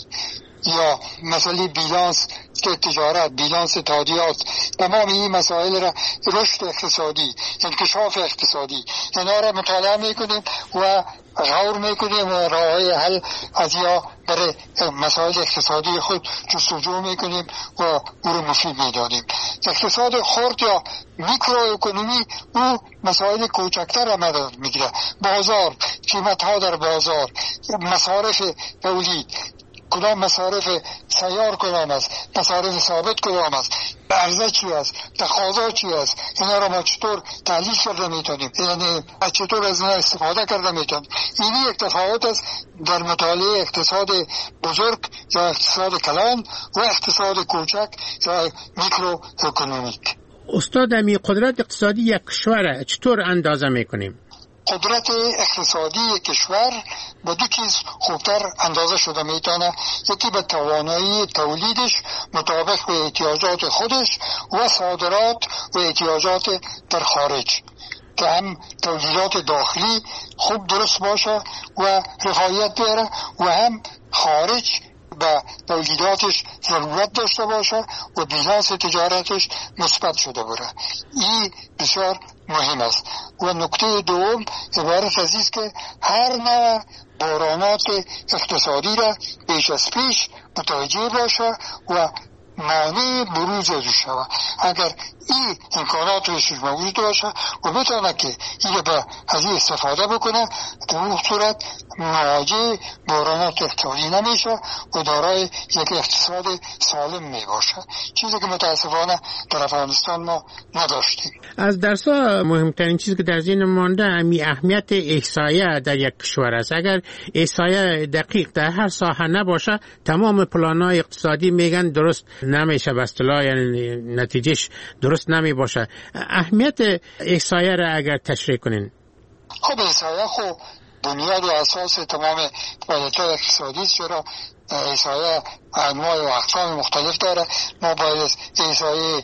یا مسئله بیلانس تجارت، بیلانس تادیات، تمام این مسائل را رشد اقتصادی، انکشاف اقتصادی، اینا را مطالعه میکنیم و غور میکنیم و راه‌های حل از یا برای مسائل اقتصادی خود جستجو میکنیم و او را مفید میدانیم. اقتصاد خرد یا میکروئکونومی او مسائل کوچکتر را مدد میگیره، بازار، قیمت‌ها در بازار، مصارف تولید، کدام مصارف سیار کدام است، مصارف ثابت کدام است، عرضه چی است، تقاضا چی است، اینا را ما چطور تحلیل کرده میتونیم، یعنی چطور از اینا استفاده کرده میتونیم. این یک تفاوت است در مطالعه اقتصاد بزرگ یا اقتصاد کلان و اقتصاد کوچک یا میکروئکونومیک. استاد امی قدرت اقتصادی یک کشور چطور اندازه میکنیم؟ قدرت اقتصادی کشور با دو چیز خوبتر اندازه شده میتونه، یکی به توانایی تولیدش مطابق به احتیاجات خودش و صادرات و احتیاجات در خارج، که هم تولیدات داخلی خوب درست باشه و رفاهیت بیاره و هم خارج به تولیداتش ضرورت داشته باشه و بیلانس تجارتش مثبت شده بره. این بسیار مهم است. و نکته دوم عبارت از است که هر نوع بحرانات اقتصادی را پیش از پیش متوجه باشه و مانع بروز از شود. اگر این امکانات روش موجود باشه و بتونه که این به از این استفاده بکنه، در اون صورت مواجه بحرانات اقتصادی نمیشه و دارای یک اقتصاد سالم می باشه، چیزی که متاسفانه در افغانستان ما نداشتیم. از درس‌ها مهمترین چیزی که در ذهن مانده امی اهمیت احصایه در یک کشور است. اگر احصایه دقیق در هر ساحه نباشه، تمام پلان‌های اقتصادی میگن درست نمیشه، به اصطلاح یعنی نتیجهش درست نمی باشه. اهمیت احصایه را اگر تشریح کنین. خب احصایه خب بنیاد و اساس تمام فعالیت‌های اقتصادی است، چرا احصایه انواع و اقسام مختلف داره. ما باید احصایه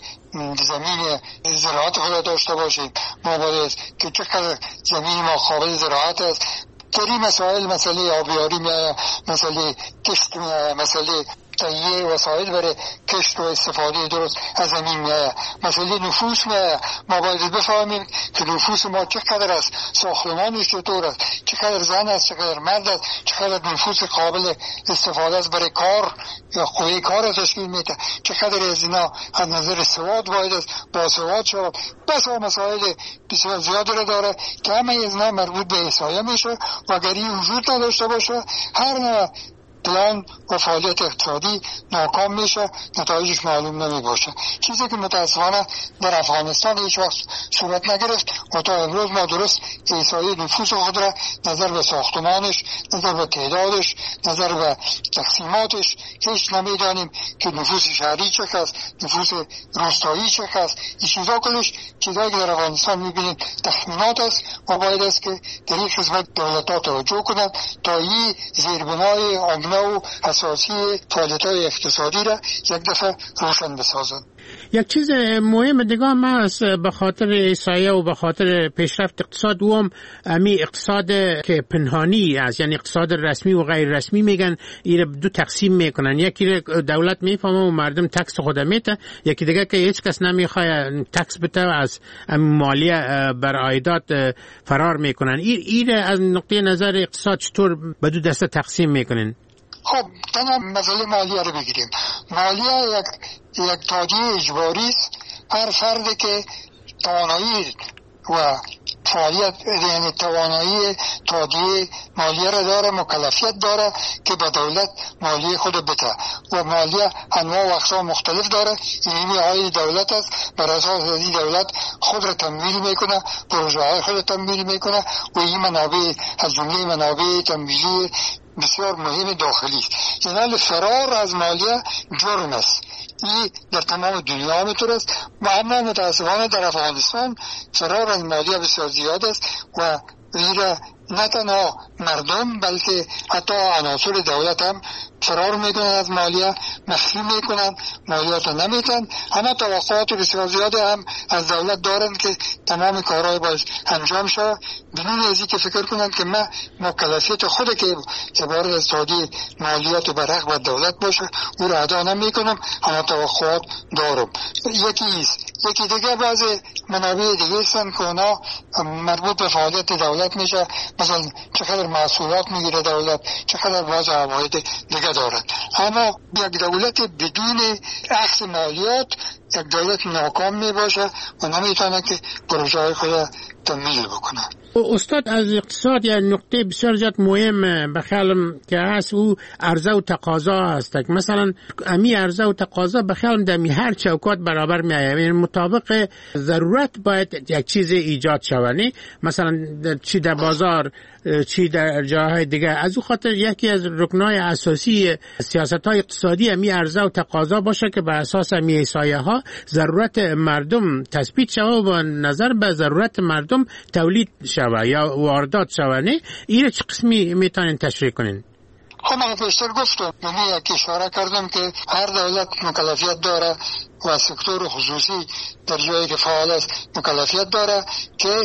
زمین زراعت خود داشته باشیم، ما باید که چقدر زمین ما قابل زراعت است. در این مسائل مسئله آبیاری میآید، مسئله کشت میآید، مسئله تهیه وسایل برای کشت و استفاده درست از زمین میآید. مسئله نفوس میآید. ما باید بفهمیم که نفوس ما چقدر است، ساختمانش چطور است، چقدر زن است، چقدر مرد است، چقدر نفوس قابل استفاده است برای کار یا قوه کار تشکیل میده، چقدر از اینا از نظر سواد باید است با سواد شود. بس مسائل بسیار زیاد را داره که همه از اینا مربوط به احصایه میشه و اگر این وجود نداشته باشه هر نوع پلان و فعالیت اقتصادی ناکام میشه، نتایجش معلوم نمی باشه. چیزی که متاسفانه در افغانستان هیچ وقت صورت نگرفت و تا امروز ما درست احصایه نفوس خود را نظر به ساختمانش، نظر به تعدادش، نظر به تقسیماتش هیچ نمیدانیم که نفوس شهری چه هست، نفوس روستایی چه هست. این چیزا کلش چیزایی که در افغانستان میبینیم تخمینات است و باید است که در این خدمت دولت‌ها توجه کنند تا این زیربنای و اساسی فعالیت‌های اقتصادی را یک دفعه روشن بسازند. یک چیز مهم دیگه هم هست به خاطر احصایه و به خاطر پیشرفت اقتصاد و هم امی اقتصاد که پنهانی است، یعنی اقتصاد رسمی و غیر رسمی میگن. این دو تقسیم میکنن، یکی دولت میفهمه و مردم تکس خود میته، یکی دیگه که هیچ کس نمیخواد تکس بده از مالیه بر عایدات فرار میکنن. این از نقطه نظر اقتصاد چطور به دو دسته تقسیم میکنن؟ خب تنها مسئله مالیه رو بگیریم. مالیه یک تادیه اجباری است. هر فردی که توانایی و فعالیت یعنی توانایی تادیه مالیه را داره، مکلفیت داره که به دولت مالیه خود بده و مالیه انواع و اقسام مختلف داره. این های دولت است، بر اساس این دولت خود را تمویل میکنه، پروژه های خود را تمویل میکنه و این منابع از جمله منابع تمویلی بسیار مهم داخلی است. یعنی فرار از مالیه جرم است. این در تمام دنیا همینطور است و اما متاسفانه در افغانستان فرار از مالیه بسیار زیاد است و زیرا نه تنها مردم بلکه حتی عناصر دولت هم فرار میکنن از مالیه، مخفی میکنن، مالیات رو نمیتن. همه توقعات بسیار زیاده هم از دولت دارن که تمام کارهای باید انجام شد بدون ازی که فکر کنن که من مکلفیت خود که عبارت از تادیه مالیات و برق و دولت باشه او را ادا نمیکنم، همه توقعات دارم. یکی است. یکی دیگه بعضی منابع دیگه هستن که اونا مربوط به فعالیت دولت میشه، مثلا چقدر محصولات میگیره دولت، چقدر بعض عواید دیگه دارد. اما یک دولت بدون اخذ مالیات یک دولت ناکام میباشه و نمیتونه که پروژه های خود تمویل بکنه. استاد از اقتصاد یا نقطه بسیار زیاد مهم بخیالم که هست او عرضه و تقاضا هست. مثلا امی عرضه و تقاضا بخیالم در هر چوکات برابر می آید، یعنی مطابق ضرورت باید یک چیز ایجاد شود، مثلا چی در بازار چی در جاهای دیگه. از او خاطر یکی از رکنهای اساسی سیاست‌های اقتصادی امی عرضه و تقاضا باشه که بر اساس امی احصایه ها ضرورت مردم تثبیت شود و با نظر به ضرورت مردم تولید شود یا واردات شود. این چه قسمی میتونین تشریح کنین؟ خب من پیشتر گفتم، من یک اشاره کردم که هر دولت مکلفیت داره و سکتور خصوصی در جایی که فعال است مکلفیت داره که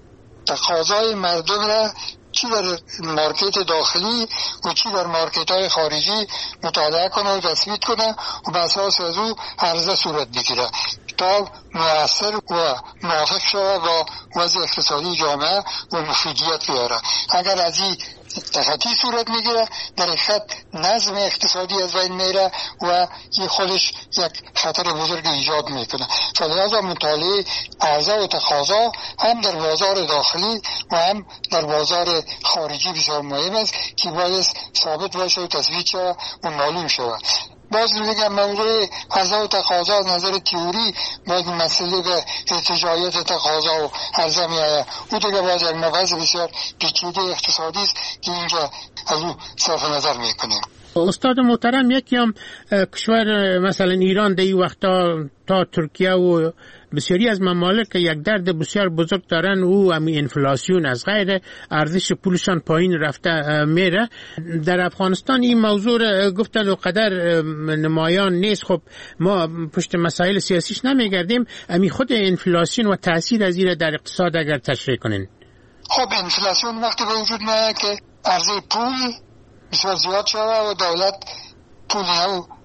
تقاضای مردم را چی در مارکت داخلی و چی در مارکت های خارجی مطالعه کنه و تثبیت کنه و به اساس از او عرضه صورت بگیره تا مؤثر و موافق شود با وضع اقتصادی جامعه و مفیدیت بیاره. اگر از این تخطی صورت میگیره در حقیقت نظم اقتصادی از بین میره و این خودش یک خطر بزرگ ایجاد میکنه. فلذا مطالعه عرضه و تقاضا هم در بازار داخلی و هم در بازار خارجی بسیار مهم است که باید ثابت باشه و تثبیت شود و معلوم شود. باز میگم موضوع عرضه و تقاضا از نظر تئوری باید مسئله به ارتجاعیت تقاضا و عرضه میآید. او دیگه باز یک مبحث بسیار پیچیده اقتصادی است که اینجا از او صرف نظر میکنیم. استاد محترم، یکی هم کشور مثلا ایران در این وقتا تا ترکیه و بسیاری از ممالک یک درد بسیار بزرگ دارن، او امی انفلاسیون از غیر ارزش پولشان پایین رفته میره. در افغانستان این موضوع گفتن و قدر نمایان نیست. خب ما پشت مسائل سیاسیش نمیگردیم، امی خود انفلاسیون و تاثیر از این در اقتصاد اگر تشریح کنین. خب انفلاسیون وقتی به وجود میاد که عرضه پول بسیار زیاد شده و دولت پول او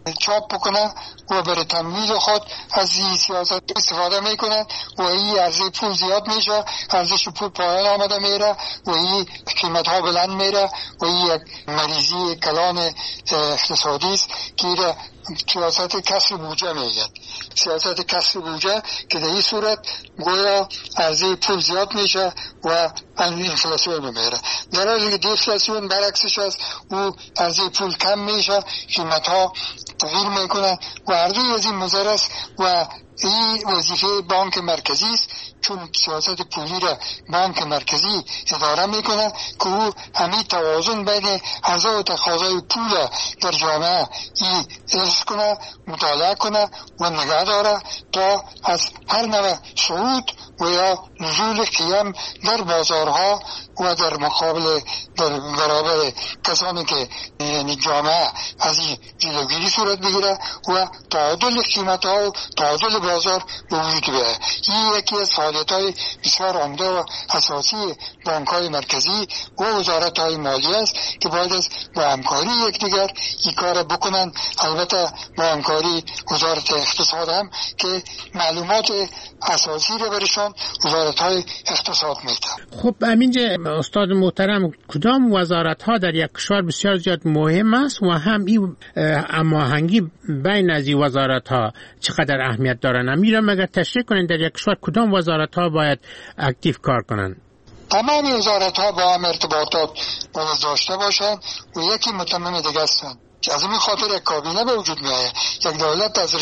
چاپ بکنه و برای تمویل خود از این سیاست استفاده میکنن و این عرضه پول زیاد میشه، ارزش پول پایین آمده میره و این قیمت ها بلند میره و این یک مریضی کلان اقتصادی است که سیاست کسر بودجه میگن. سیاست کسر بودجه که در این صورت گویا عرضه پول زیاد میشه و انفلاسیون میره، در حالی که دیفلاسیون برعکسش است، او عرضه پول کم میشه، قیمت ها تغییر میکنه و هر دوی از این مضر است و این وظیفه بانک مرکزی است، چون سیاست پولی را بانک مرکزی اداره میکنه که او همین توازن بین عرضه و تقاضای پول در جامعه این حفظ کنه، مطالعه کنه و نگه داره تا از هر نوع صعود و یا نزول قیم در بازارها و در مقابل در برابر کسانی که یعنی جامعه از این جلوگیری صورت بگیره و تعادل قیمت ها و تعادل بازار به وجود بیاید. این یکی از فعالیت‌های بسیار عمده و اساسی بانک‌های مرکزی و وزارت‌های مالی است که باید از با همکاری یکدیگر این کار بکنن. البته با همکاری وزارت اقتصاد هم که معلومات اساسی را برشان وزارت‌های اقتصاد میده. خب همینجا استاد محترم، کدام وزارت‌ها در یک کشور بسیار زیاد مهم است و هم این هماهنگی بین از این وزارت‌ها چقدر اهمیت دارن؟ میرم اگر تشریح کنین در یک کشور کدام وزارت‌ها باید اکتیو کار کنن؟ تمام وزارت‌ها با هم ارتباطات باید داشته باشند و یکی متمم دیگه هستند. از این خاطر یک کابینه به وجود میآید. یک دولت از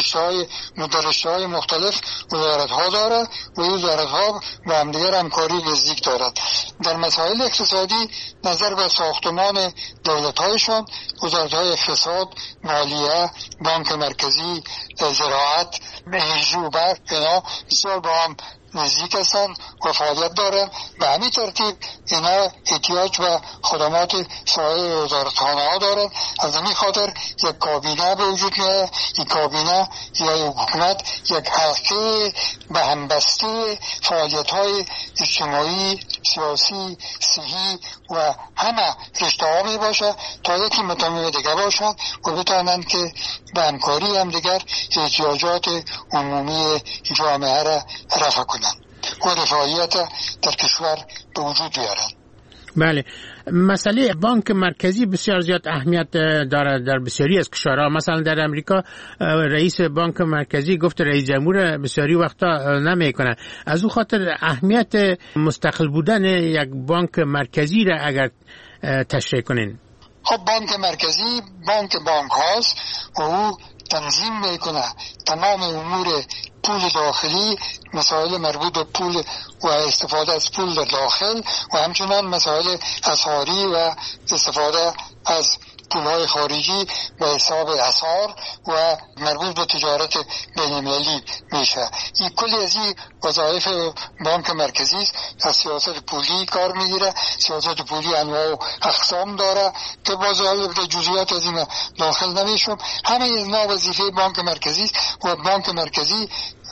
رشته‌های مختلف وزارت‌ها داره و این وزارت‌ها با همدیگر همکاری نزدیک دارد. در مسائل اقتصادی نظر به ساختمان دولت‌هایشان، وزارت‌های اقتصاد، مالیه، بانک مرکزی، زراعت، انرژی و برق اینا بسیار با هم نزدیک هستند و فعالیت دارند. به همین ترتیب اینا احتیاج و خدمات سایر وزارتخانه ها دارند. از همین خاطر یک کابینه به وجود میاد. این کابینه یا حکومت یک حلقه به همبسته فعالیت های اجتماعی، سیاسی، صحی و همه رشته ها می باشه تا یکی متمم دیگر باشند و بتوانند که به همکاری هم دیگر احتیاجات عمومی جامعه را رفع کنند و رفاهیت در کشور به وجود بیارند. بله، مسئله بانک مرکزی بسیار زیاد اهمیت دارد در بسیاری از کشورها. مثلا در امریکا رئیس بانک مرکزی گفت رئیس جمهور بسیاری وقتا نمیکنه. از او خاطر اهمیت مستقل بودن یک بانک مرکزی را اگر تشریح کنین. خب بانک مرکزی بانک هاست و او تنظیم میکنه تمام امور پول داخلی، مسائل مربوط به پول و استفاده از پول در داخل و همچنان مسائل اسعاری و استفاده از پولهای خارجی به حساب اسعار و مربوط به تجارت بین‌المللی میشه. این کلی از این وظایف بانک مرکزی است. از سیاست پولی کار میگیره. سیاست پولی انواع و اقسام داره که باز جزئیات از این داخل نمیشم. همه اینا وظیفه بانک مرکزی است و بانک مرکزی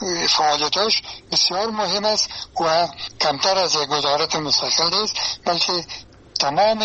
فعالیتاش بسیار مهم است و کمتر از یک وزارت مستقل است، بلکه تمام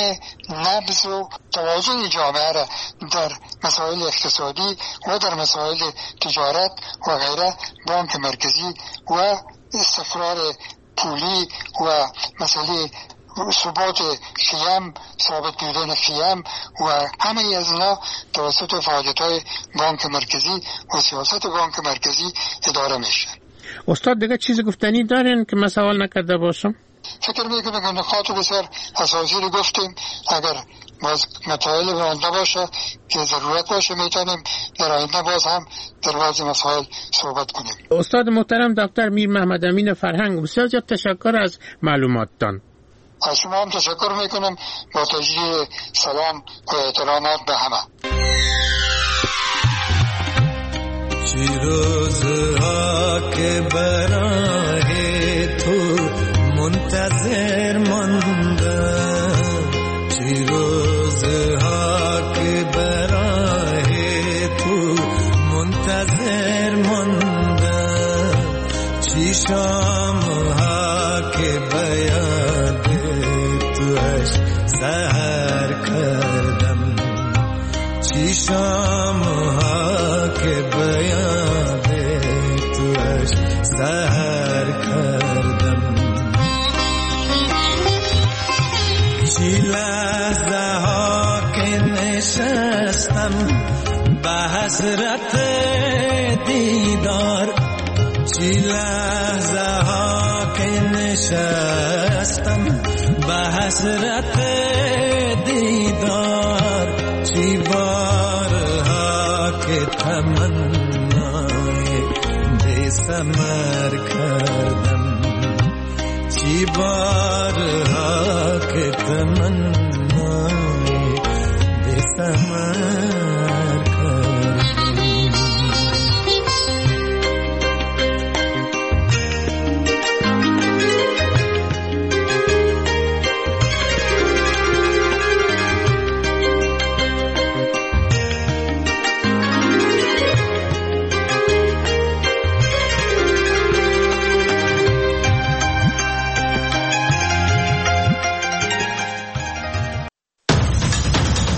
نبض و توازن جامعه را در مسائل اقتصادی و در مسائل تجارت و غیره بانک مرکزی و استقرار پولی و مسئله ثبات قیم، ثابت بودن قیم و همه از اینا توسط فعالیت‌های بانک مرکزی و سیاست بانک مرکزی اداره میشه. استاد دیگه چیز گفتنی دارین که من سوال نکرده باشم؟ فکر میکنم که نکات بسیار اساسی رو گفتیم. اگر باز مطالب مانده باشه که ضرورت باشه میتونیم در آینده باز هم در بعضی مسائل صحبت کنیم. استاد محترم دکتر میر محمد امین فرهنگ، بسیار زیاد تشکر از معلوماتتان. از شما هم تشکر میکنم با توجیه سلام و احترامات به همه. چی روزها که برای تو منتظر ماندم، چی روزها که برای تو منتظر ماندم، چی شامها که بیاد توش سحر کردم، چی شامها یاد توش سهر کردم. چی لحظه ها که نشستم به حسرت دیدار، چی لحظه ها که نشستم به حسرت دیدار، چی بارها که تمنای بی ثمر کردم، چی بارها که تمنای بی ثمر